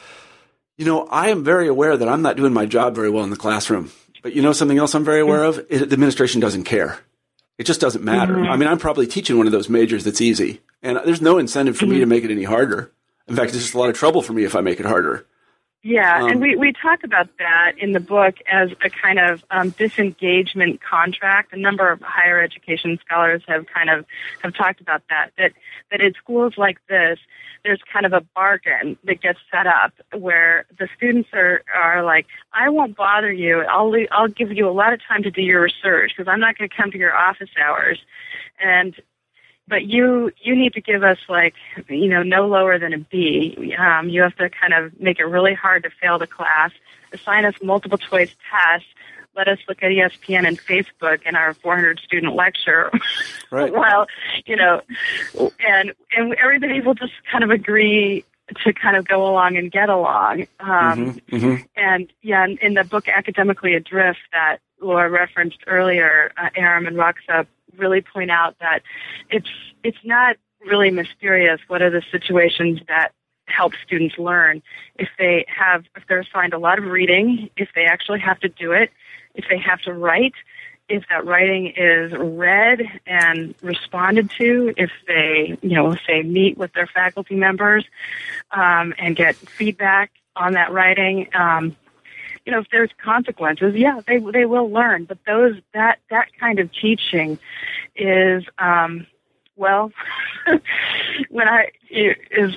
you know, I am very aware that I'm not doing my job very well in the classroom. But you know, something else I'm very aware of: it, the administration doesn't care. It just doesn't matter. Mm-hmm. I mean, I'm probably teaching one of those majors that's easy, and there's no incentive for mm-hmm. me to make it any harder. In fact, it's just a lot of trouble for me if I make it harder. Yeah, um, and we, we talk about that in the book as a kind of um, disengagement contract. A number of higher education scholars have kind of have talked about that, that, that in schools like this, there's kind of a bargain that gets set up where the students are, are like, I won't bother you. I'll leave, I'll give you a lot of time to do your research because I'm not going to come to your office hours. And but you you need to give us like, you know, no lower than a B. Um, you have to kind of make it really hard to fail the class. Assign us multiple choice tests. Let us look at E S P N and Facebook in our four hundred student lecture. Right. Well, you know, and and everybody will just kind of agree to kind of go along and get along. Um, mm-hmm, mm-hmm. And yeah, in, in the book Academically Adrift that Laura referenced earlier, uh, Aram and Roxa really point out that it's it's not really mysterious what are the situations that help students learn. If they have, if they're assigned a lot of reading, if they actually have to do it, if they have to write, if that writing is read and responded to, if they, you know, say meet with their faculty members um, and get feedback on that writing, um, you know, if there's consequences, yeah, they they will learn. But those that that kind of teaching is, um, well, when I is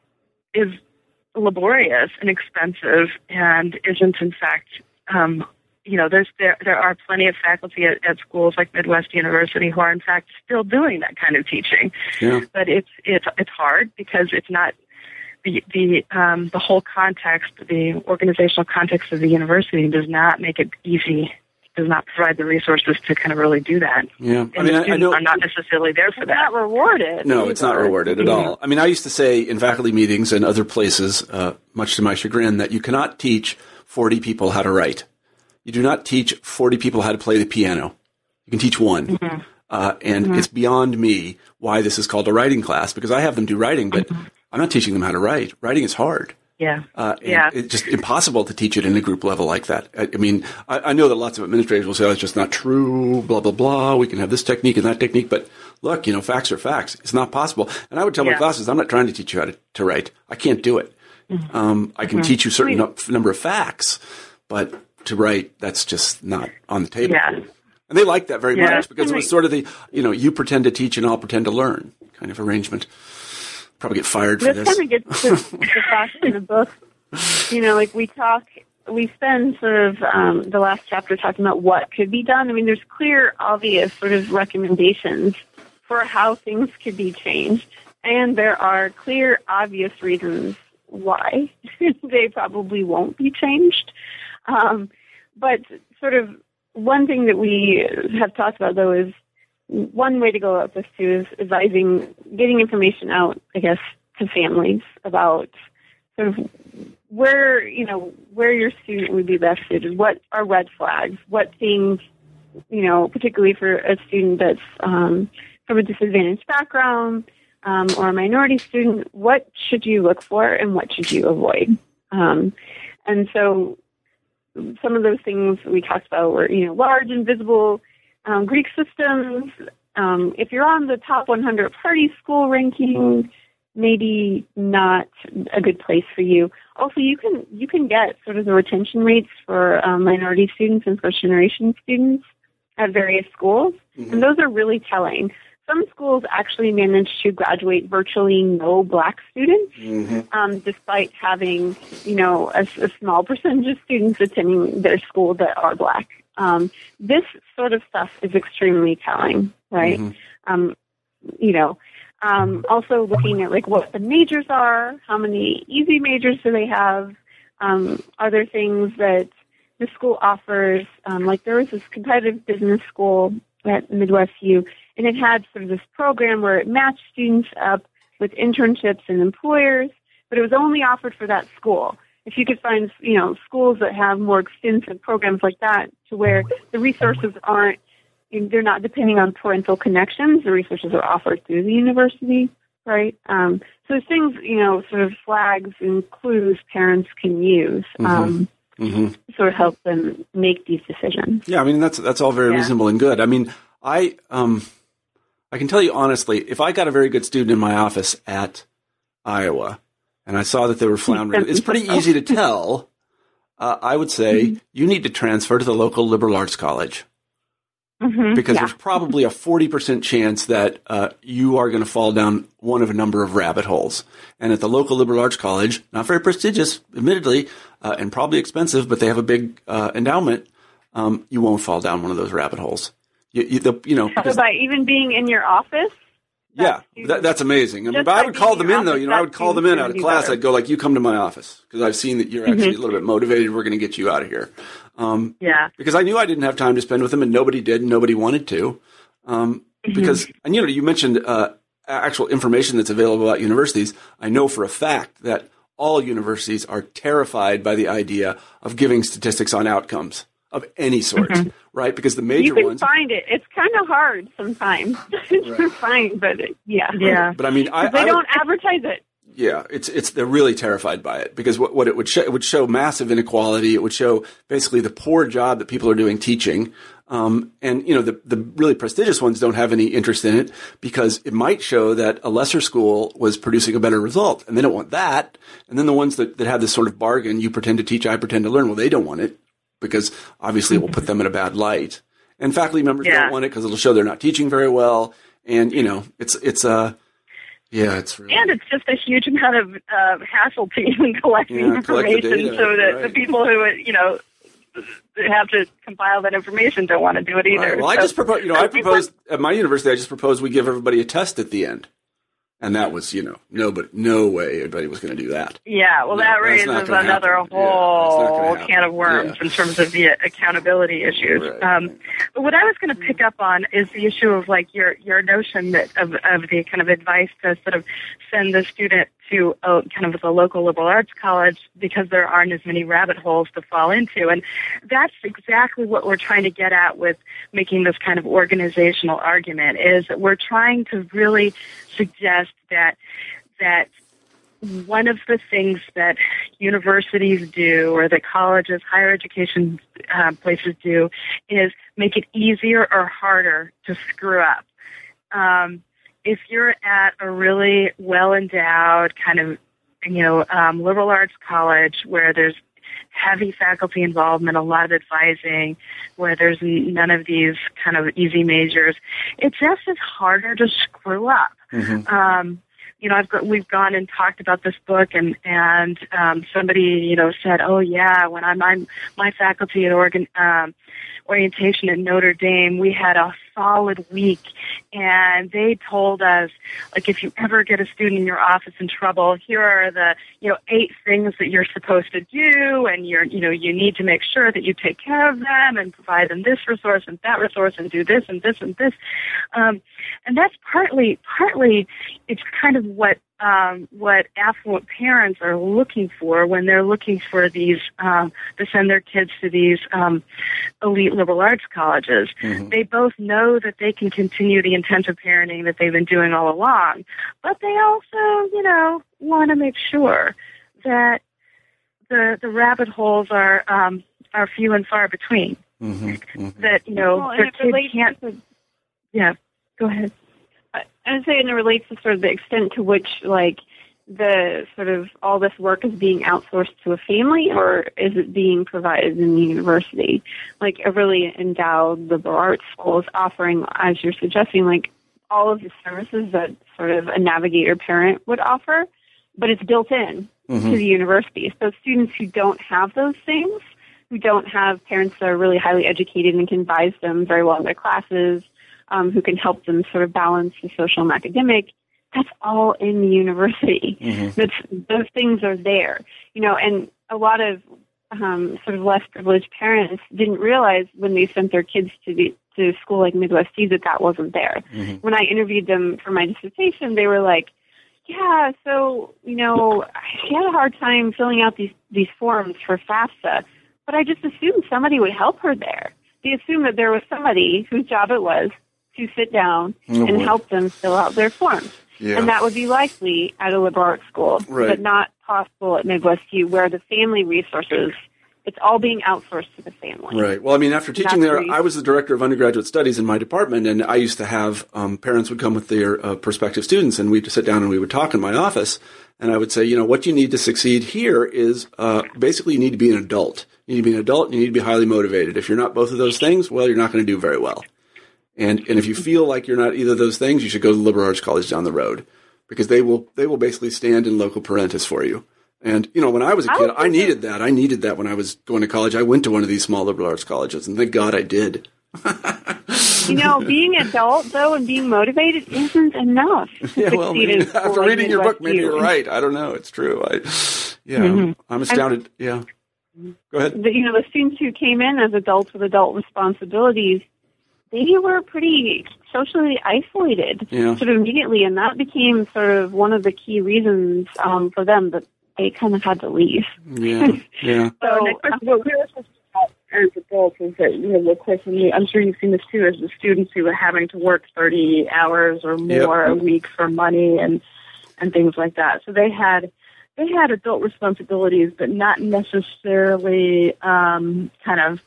is laborious and expensive, and isn't in fact. Um, You know, there's there there are plenty of faculty at, at schools like Midwest University who are in fact still doing that kind of teaching. Yeah. But it's it's it's hard because it's not the the um, the whole context, the organizational context of the university does not make it easy. Does not provide the resources to kind of really do that. Yeah, and I mean, the I, students I know are not necessarily there for that. Not rewarded. No, it's not rewarded at all. I mean, I used to say in faculty meetings and other places, uh, much to my chagrin, that you cannot teach forty people how to write. You do not teach forty people how to play the piano. You can teach one. Mm-hmm. Uh, and mm-hmm. it's beyond me why this is called a writing class, because I have them do writing, but mm-hmm. I'm not teaching them how to write. Writing is hard. Yeah. Uh, yeah. It's just impossible to teach it in a group level like that. I, I mean, I, I know that lots of administrators will say, oh, it's just not true, blah, blah, blah. We can have this technique and that technique. But look, you know, facts are facts. It's not possible. And I would tell yeah. my classes, I'm not trying to teach you how to, to write. I can't do it. Mm-hmm. Um, I can mm-hmm. teach you a certain I mean, number of facts, but to write, that's just not on the table. Yeah. And they liked that very yeah. much because it was sort of the, you know, you pretend to teach and I'll pretend to learn kind of arrangement. Probably get fired for this. This kind of gets to the fact in the book. You know, like we talk, we spend sort of um, the last chapter talking about what could be done. I mean, there's clear, obvious sort of recommendations for how things could be changed. And there are clear, obvious reasons why they probably won't be changed. Um, but sort of one thing that we have talked about, though, is one way to go about this, too, is advising, getting information out, I guess, to families about sort of where, you know, where your student would be best suited. What are red flags? What things, you know, particularly for a student that's um, from a disadvantaged background um, or a minority student, what should you look for and what should you avoid? Um, and so some of those things we talked about were, you know, large, invisible um, Greek systems. Um, if you're on the top one hundred party school ranking, maybe not a good place for you. Also, you can you can get sort of the retention rates for um, minority students and first generation students at various schools, mm-hmm. and those are really telling. Some schools actually manage to graduate virtually no black students, mm-hmm. um, despite having, you know, a, a small percentage of students attending their school that are black. Um, this sort of stuff is extremely telling, right? Mm-hmm. Um, you know, um, also looking at like what the majors are, how many easy majors do they have? Um, are there things that the school offers? Um, like there was this competitive business school at Midwest U, and it had sort of this program where it matched students up with internships and employers, but it was only offered for that school. If you could find, you know, schools that have more extensive programs like that to where the resources aren't, they're not depending on parental connections, the resources are offered through the university, right? Um, so there's things, you know, sort of flags and clues parents can use um, mm-hmm. Mm-hmm. to sort of help them make these decisions. Yeah, I mean, that's that's all very yeah. reasonable and good. I mean, I um, I can tell you honestly, if I got a very good student in my office at Iowa, and I saw that they were floundering, it's pretty easy to tell. Uh, I would say mm-hmm. you need to transfer to the local liberal arts college mm-hmm. because yeah. there's probably a forty percent chance that uh, you are going to fall down one of a number of rabbit holes. And at the local liberal arts college, not very prestigious, admittedly, uh, and probably expensive, but they have a big uh, endowment, um, you won't fall down one of those rabbit holes. You, you, the, you know, so by even being in your office? Yeah, that, that's amazing. I mean, but I would call them in, though. You know, I would call them in out of class. I'd go like, you come to my office because I've seen that you're actually mm-hmm. a little bit motivated. We're going to get you out of here. Um, yeah. Because I knew I didn't have time to spend with them, and nobody did, and nobody wanted to. Um, mm-hmm. Because, and you know, you mentioned uh, actual information that's available at universities. I know for a fact that all universities are terrified by the idea of giving statistics on outcomes of any sort, mm-hmm. right? Because the major you can ones find it. It's kind of hard sometimes to find, but it, yeah, yeah. But I mean, I, they I don't would, advertise it. Yeah, it's it's they're really terrified by it because what what it would show it would show massive inequality. It would show basically the poor job that people are doing teaching. Um, and you know the the really prestigious ones don't have any interest in it because it might show that a lesser school was producing a better result, and they don't want that. And then the ones that, that have this sort of bargain, you pretend to teach, I pretend to learn. Well, they don't want it because obviously it will put them in a bad light. And faculty members yeah. don't want it because it'll show they're not teaching very well. And you know, it's it's a uh, yeah, it's really... and it's just a huge amount of uh, hassle to even collecting yeah, information, collect so that right. the people who you know have to compile that information don't want to do it either. Right. Well, I so, just proposed. You know, I proposed at my university. I just proposed we give everybody a test at the end, and that was, you know, no, but no way anybody was going to do that. Yeah, well, no, that raises another happen. whole yeah, can of worms yeah. in terms of the accountability issues. Right. Um, but what I was going to pick up on is the issue of like your your notion that of, of the kind of advice to sort of send the student to a, kind of the local liberal arts college because there aren't as many rabbit holes to fall into. And that's exactly what we're trying to get at with making this kind of organizational argument, is that we're trying to really suggest that that one of the things that universities do or that colleges, higher education uh, places do is make it easier or harder to screw up. Um, if you're at a really well-endowed kind of, you know, um, liberal arts college where there's heavy faculty involvement, a lot of advising, where there's none of these kind of easy majors, it just is harder to screw up. Mm-hmm. Um, you know, I've got, we've gone and talked about this book, and and um, somebody, you know, said, oh yeah, when I'm, I'm my faculty at Oregon um, orientation at Notre Dame, we had a solid week, and they told us, like, if you ever get a student in your office in trouble, here are the, you know, eight things that you're supposed to do, and you're, you know, you need to make sure that you take care of them and provide them this resource and that resource and do this and this and this. Um, and that's partly, partly, it's kind of what um, what affluent parents are looking for when they're looking for these um, to send their kids to these um, elite liberal arts colleges. Mm-hmm. They both know that they can continue the intensive parenting that they've been doing all along, but they also, you know, want to make sure that the the rabbit holes are um, are few and far between. Mm-hmm. Mm-hmm. That, you know, well, their kids can't. To, yeah, go ahead. I would say, and it relates to sort of the extent to which, like, the sort of all this work is being outsourced to a family, or is it being provided in the university? Like, a really endowed liberal arts school is offering, as you're suggesting, like, all of the services that sort of a navigator parent would offer, but it's built in mm-hmm. to the university. So students who don't have those things, who don't have parents that are really highly educated and can advise them very well in their classes, Um, who can help them sort of balance the social and academic, that's all in the university. Mm-hmm. That's, those things are there. You know, and a lot of um, sort of less privileged parents didn't realize when they sent their kids to the to school like Midwest U that that wasn't there. Mm-hmm. When I interviewed them for my dissertation, they were like, yeah, so, you know, she had a hard time filling out these, these forms for FAFSA, but I just assumed somebody would help her there. They assumed that there was somebody whose job it was to sit down oh, and boy. help them fill out their forms. Yeah. And that would be likely at a liberal arts school, right. but not possible at Midwest U, where the family resources, it's all being outsourced to the family. Right. Well, I mean, after teaching there, I was the director of undergraduate studies in my department, and I used to have um, parents would come with their uh, prospective students, and we'd sit down and we would talk in my office, and I would say, you know, what you need to succeed here is uh, basically you need to be an adult. You need to be an adult, and you need to be highly motivated. If you're not both of those things, well, you're not going to do very well. And and if you feel like you're not either of those things, you should go to the liberal arts college down the road, because they will they will basically stand in loco parentis for you. And, you know, when I was a kid, I needed that. I needed that when I was going to college. I went to one of these small liberal arts colleges, and thank God I did. You know, being an adult, though, and being motivated isn't enough to yeah, well, maybe, after reading your book, maybe you're right. I don't know. It's true. I, yeah, mm-hmm. I'm astounded. I'm, yeah. Go ahead. The, you know, the students who came in as adults with adult responsibilities, they were pretty socially isolated yeah. sort of immediately, and that became sort of one of the key reasons um, for them that they kind of had to leave. Yeah, yeah. So, uh, what we were supposed to talk as adults is that, you know, of course, I'm sure you've seen this too, as the students who were having to work thirty hours or more yep. a week for money and and things like that. So they had they had adult responsibilities, but not necessarily um, kind of,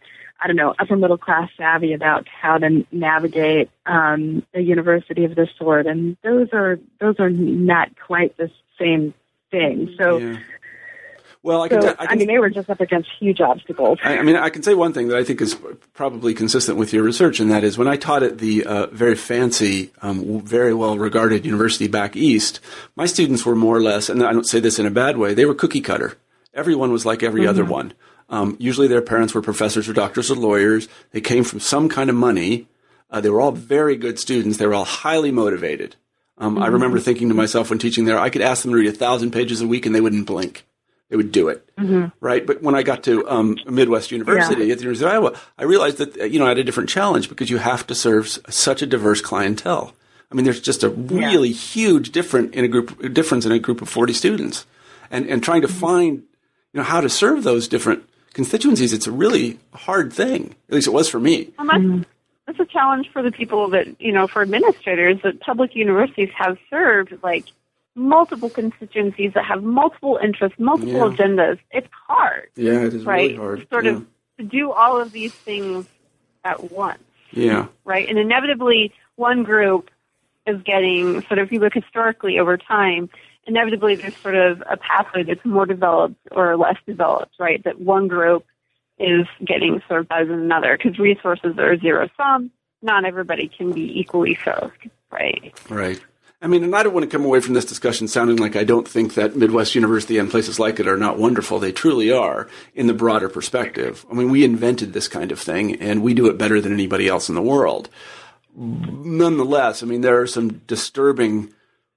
I don't know, upper middle class savvy about how to navigate um, a university of this sort, and those are those are not quite the same thing. So, yeah. well, I, can so, t- I, can, I mean, they were just up against huge obstacles. I, I mean, I can say one thing that I think is probably consistent with your research, and that is when I taught at the uh, very fancy, um, very well regarded university back east, my students were more or less, and I don't say this in a bad way, they were cookie cutter. Everyone was like every mm-hmm. other one. Um, usually their parents were professors or doctors or lawyers. They came from some kind of money. Uh, they were all very good students. They were all highly motivated. Um, mm-hmm. I remember thinking to myself when teaching there, I could ask them to read a thousand pages a week and they wouldn't blink. They would do it, mm-hmm. right? But when I got to um, Midwest University, yeah. at the University of Iowa, I realized that, you know, I had a different challenge because you have to serve such a diverse clientele. I mean, there's just a really yeah. huge different in a group difference in a group of forty students, and and trying to mm-hmm. find, you know, how to serve those different constituencies. It's a really hard thing. At least it was for me. Well, that's, mm-hmm. that's a challenge for the people that, you know, for administrators, that public universities have served, like, multiple constituencies that have multiple interests, multiple yeah. agendas. It's hard. Yeah, it is right? really hard. Sort yeah. of to do all of these things at once. Yeah. Right? And inevitably, one group is getting, sort of, if you look historically over time, inevitably there's sort of a pathway that's more developed or less developed, right? That one group is getting served better than another because resources are zero sum. Not everybody can be equally served, right? Right. I mean, and I don't want to come away from this discussion sounding like I don't think that Midwest University and places like it are not wonderful. They truly are in the broader perspective. I mean, we invented this kind of thing, and we do it better than anybody else in the world. Nonetheless, I mean, there are some disturbing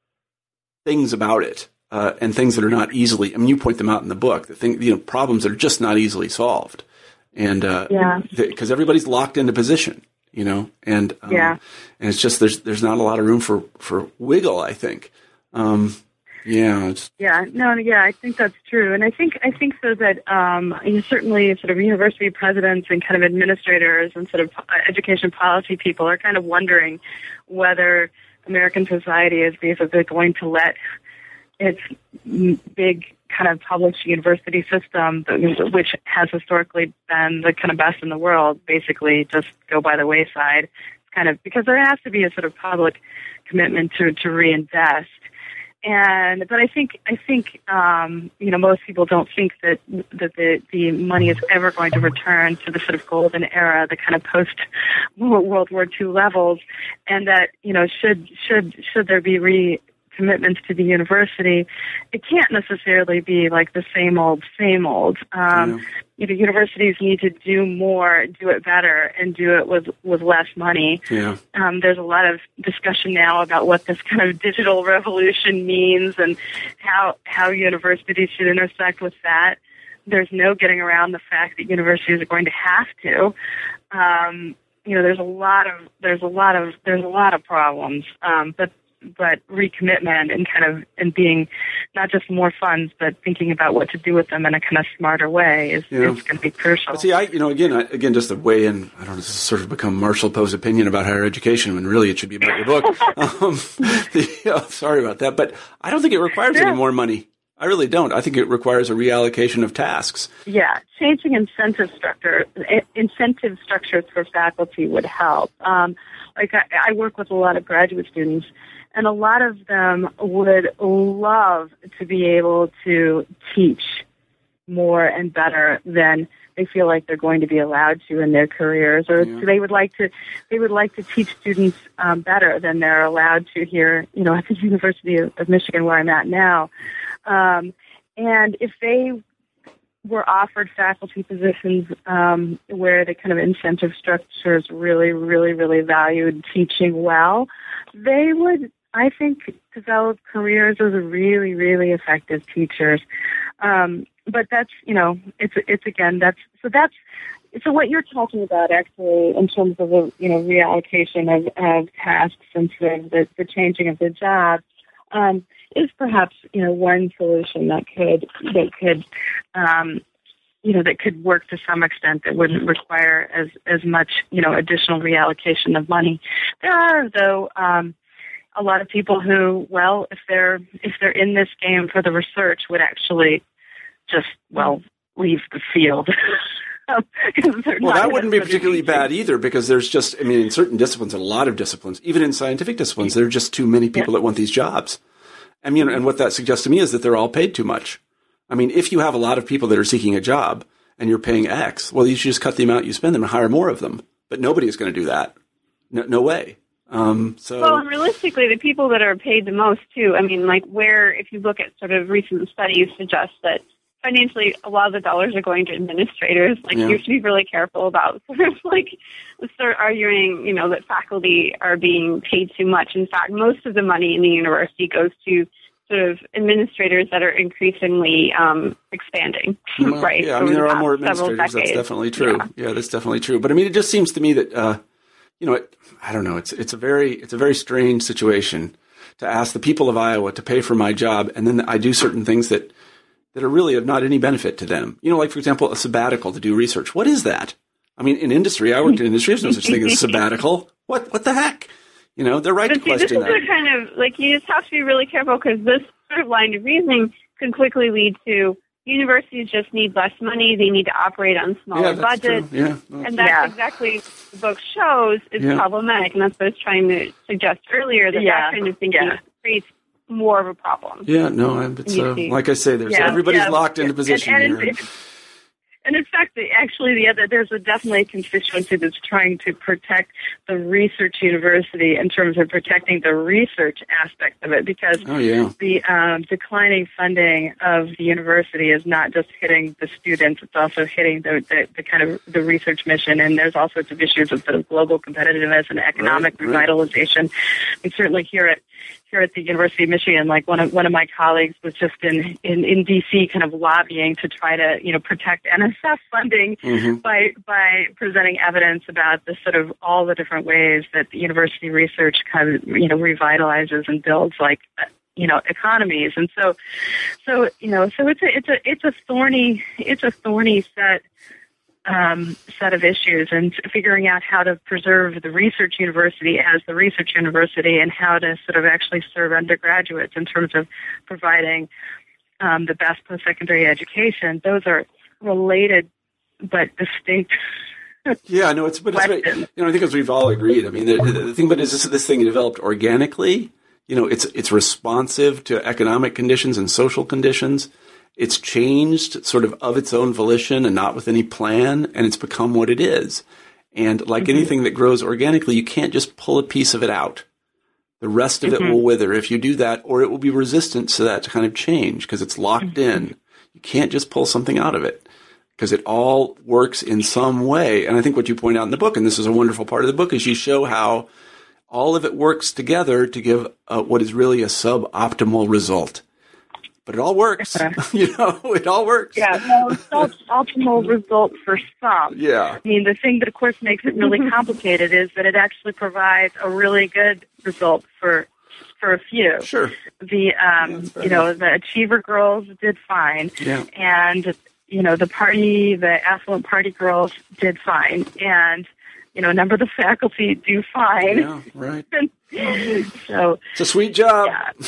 things about it, uh, and things that are not easily, I mean, you point them out in the book, the thing, you know, problems that are just not easily solved. And, uh, yeah. because everybody's locked into position. You know, and um, yeah. and it's just there's there's not a lot of room for, for wiggle, I think. Um, yeah. It's, yeah. No. Yeah. I think that's true, and I think I think so that um, you know, certainly sort of university presidents and kind of administrators and sort of education policy people are kind of wondering whether American society is basically going to let its big kind of public university system, which has historically been the kind of best in the world, basically just go by the wayside. It's kind of because there has to be a sort of public commitment to, to reinvest. And but I think I think um, you know most people don't think that that the the money is ever going to return to the sort of golden era, the kind of post World War Two levels, and that you know should should should there be re commitments to the university, it can't necessarily be like the same old, same old. Um, yeah. You know, universities need to do more, do it better, and do it with, with less money. Yeah. Um, there's a lot of discussion now about what this kind of digital revolution means and how how universities should intersect with that. There's no getting around the fact that universities are going to have to. Um, you know, there's a lot of there's a lot of there's a lot of problems, um, but. but recommitment and kind of and being not just more funds, but thinking about what to do with them in a kind of smarter way is, you know, is going to be crucial. But see, I, you know, again, I, again, just to weigh in, I don't know, this has sort of become Marshall Poe's opinion about higher education when really it should be about your book. um, the, oh, sorry about that, but I don't think it requires yeah. any more money. I really don't. I think it requires a reallocation of tasks. Yeah, changing incentive structure, incentive structures for faculty would help. Um, like I, I work with a lot of graduate students, and a lot of them would love to be able to teach more and better than they feel like they're going to be allowed to in their careers, or yeah. they would like to they would like to teach students um, better than they're allowed to here, you know, at the University of, of Michigan, where I'm at now. Um, and if they were offered faculty positions um, where the kind of incentive structures really, really, really valued teaching well, they would, I think, develop careers as really, really effective teachers. Um, but that's, you know, it's, it's again, that's, so that's, so what you're talking about actually in terms of the, you know, reallocation of, of tasks and sort of the, the changing of the job, um, is perhaps, you know, one solution that could, that could, um, you know, that could work to some extent that wouldn't require as, as much, you know, additional reallocation of money. There are, though, um, a lot of people who, well, if they're, if they're in this game for the research, would actually just, well, leave the field. Well, that wouldn't be particularly bad either, because there's just, I mean, in certain disciplines, in a lot of disciplines, even in scientific disciplines, there are just too many people yeah. that want these jobs. I mean, and what that suggests to me is that they're all paid too much. I mean, if you have a lot of people that are seeking a job and you're paying X, well, you should just cut the amount you spend them and hire more of them. But nobody is going to do that. No, no way. Um, so, well, and realistically, the people that are paid the most, too, I mean, like where, if you look at sort of recent studies, suggest that financially, a lot of the dollars are going to administrators. Like, yeah. you should be really careful about sort of like start arguing, you know, that faculty are being paid too much. In fact, most of the money in the university goes to sort of administrators that are increasingly um, expanding, well, right? Yeah, I mean, there are more administrators. That's definitely true. Yeah. yeah, that's definitely true. But I mean, it just seems to me that, uh, you know, it, I don't know. It's it's a very it's a very strange situation to ask the people of Iowa to pay for my job, and then I do certain things that. that are really of not any benefit to them. You know, like, for example, a sabbatical to do research. What is that? I mean, in industry, I worked in industry, there's no such thing as a sabbatical. What What the heck? You know, they're right but to see, question that. This is the kind of, like, you just have to be really careful, because this sort of line of reasoning could quickly lead to universities just need less money, they need to operate on smaller yeah, budgets. Yeah, and that's yeah. exactly what the book shows is yeah. problematic, and that's what I was trying to suggest earlier, that yeah. that kind of thinking yeah. creates more of a problem. Yeah, no, it's uh, like I say, there's yeah, everybody's yeah, locked into position and, and here. It's, And in fact, the, actually, the other there's a definitely a constituency that's trying to protect the research university in terms of protecting the research aspect of it, because oh, yeah. the um, declining funding of the university is not just hitting the students; it's also hitting the, the, the kind of the research mission. And there's all sorts of issues of sort of global competitiveness and economic right, right. revitalization. And certainly here at here at the University of Michigan, like one of one of my colleagues was just in, in, in D C kind of lobbying to try to, you know, protect N S F funding mm-hmm. by by presenting evidence about the sort of all the different ways that the university research kind of, you know, revitalizes and builds like, you know, economies. And so so you know, so it's a it's a it's a thorny it's a thorny set Um, set of issues, and figuring out how to preserve the research university as the research university and how to sort of actually serve undergraduates in terms of providing um, the best post-secondary education. Those are related but distinct. Yeah, no, it's but it's, you know, I think as we've all agreed. I mean, the, the thing about it is this, this thing developed organically. You know, it's it's responsive to economic conditions and social conditions. It's changed sort of of its own volition and not with any plan, and it's become what it is. And like mm-hmm. anything that grows organically, you can't just pull a piece of it out. The rest of mm-hmm. it will wither if you do that, or it will be resistant to that kind of change because it's locked mm-hmm. in. You can't just pull something out of it because it all works in some way. And I think what you point out in the book, and this is a wonderful part of the book, is you show how all of it works together to give uh, what is really a suboptimal result. But it all works. You know, it all works. Yeah, no, it's not optimal result for some. Yeah. I mean, the thing that, of course, makes it really complicated is that it actually provides a really good result for for a few. Sure. The, um, you know, the achiever girls did fine. Yeah. And, you know, the party, the affluent party girls did fine. And, you know, a number of the faculty do fine. Yeah, right. So it's a sweet job.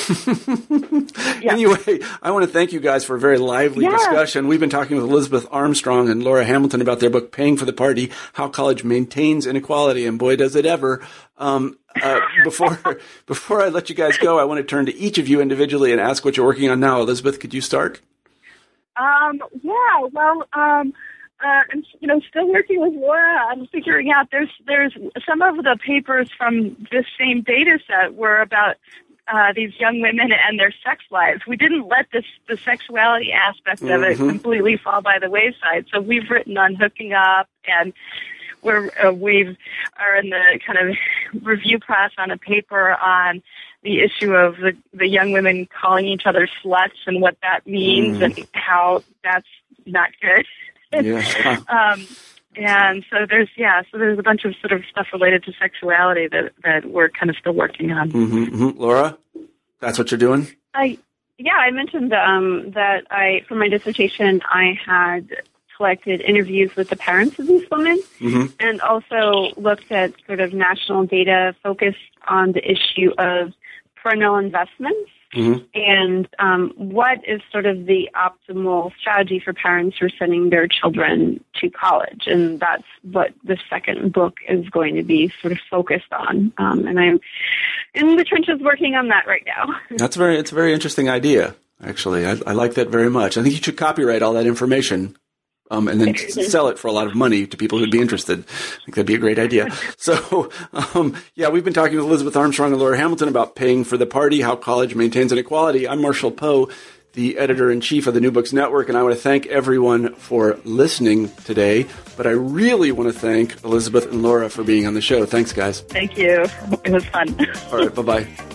Yeah. Yeah. Anyway, I want to thank you guys for a very lively yeah. discussion. We've been talking with Elizabeth Armstrong and Laura Hamilton about their book, Paying for the Party, How College Maintains Inequality, and boy, does it ever. Um, uh, before before I let you guys go, I want to turn to each of you individually and ask what you're working on now. Elizabeth, could you start? Um, yeah, well, um, Uh, I'm, you know, still working with Laura. I'm figuring out there's there's some of the papers from this same data set were about uh, these young women and their sex lives. We didn't let this the sexuality aspect of mm-hmm. it completely fall by the wayside. So we've written on hooking up, and we're uh, we've are in the kind of review process on a paper on the issue of the, the young women calling each other sluts and what that means mm. and how that's not good. Yeah. um, and so there's, yeah, so there's a bunch of sort of stuff related to sexuality that, that we're kind of still working on. Mm-hmm, mm-hmm. Laura, that's what you're doing? I, yeah, I mentioned um, that I, for my dissertation, I had collected interviews with the parents of these women mm-hmm. and also looked at sort of national data focused on the issue of parental investments. Mm-hmm. And um, what is sort of the optimal strategy for parents for sending their children to college? And that's what the second book is going to be sort of focused on. Um, and I'm in the trenches working on that right now. That's very, it's a very interesting idea, actually. I, I like that very much. I think you should copyright all that information. Um, and then sell it for a lot of money to people who'd be interested. I think that'd be a great idea. So, um, yeah, we've been talking with Elizabeth Armstrong and Laura Hamilton about Paying for the Party, How College Maintains Inequality. I'm Marshall Poe, the editor-in-chief of the New Books Network, and I want to thank everyone for listening today. But I really want to thank Elizabeth and Laura for being on the show. Thanks, guys. Thank you. It was fun. All right, bye-bye.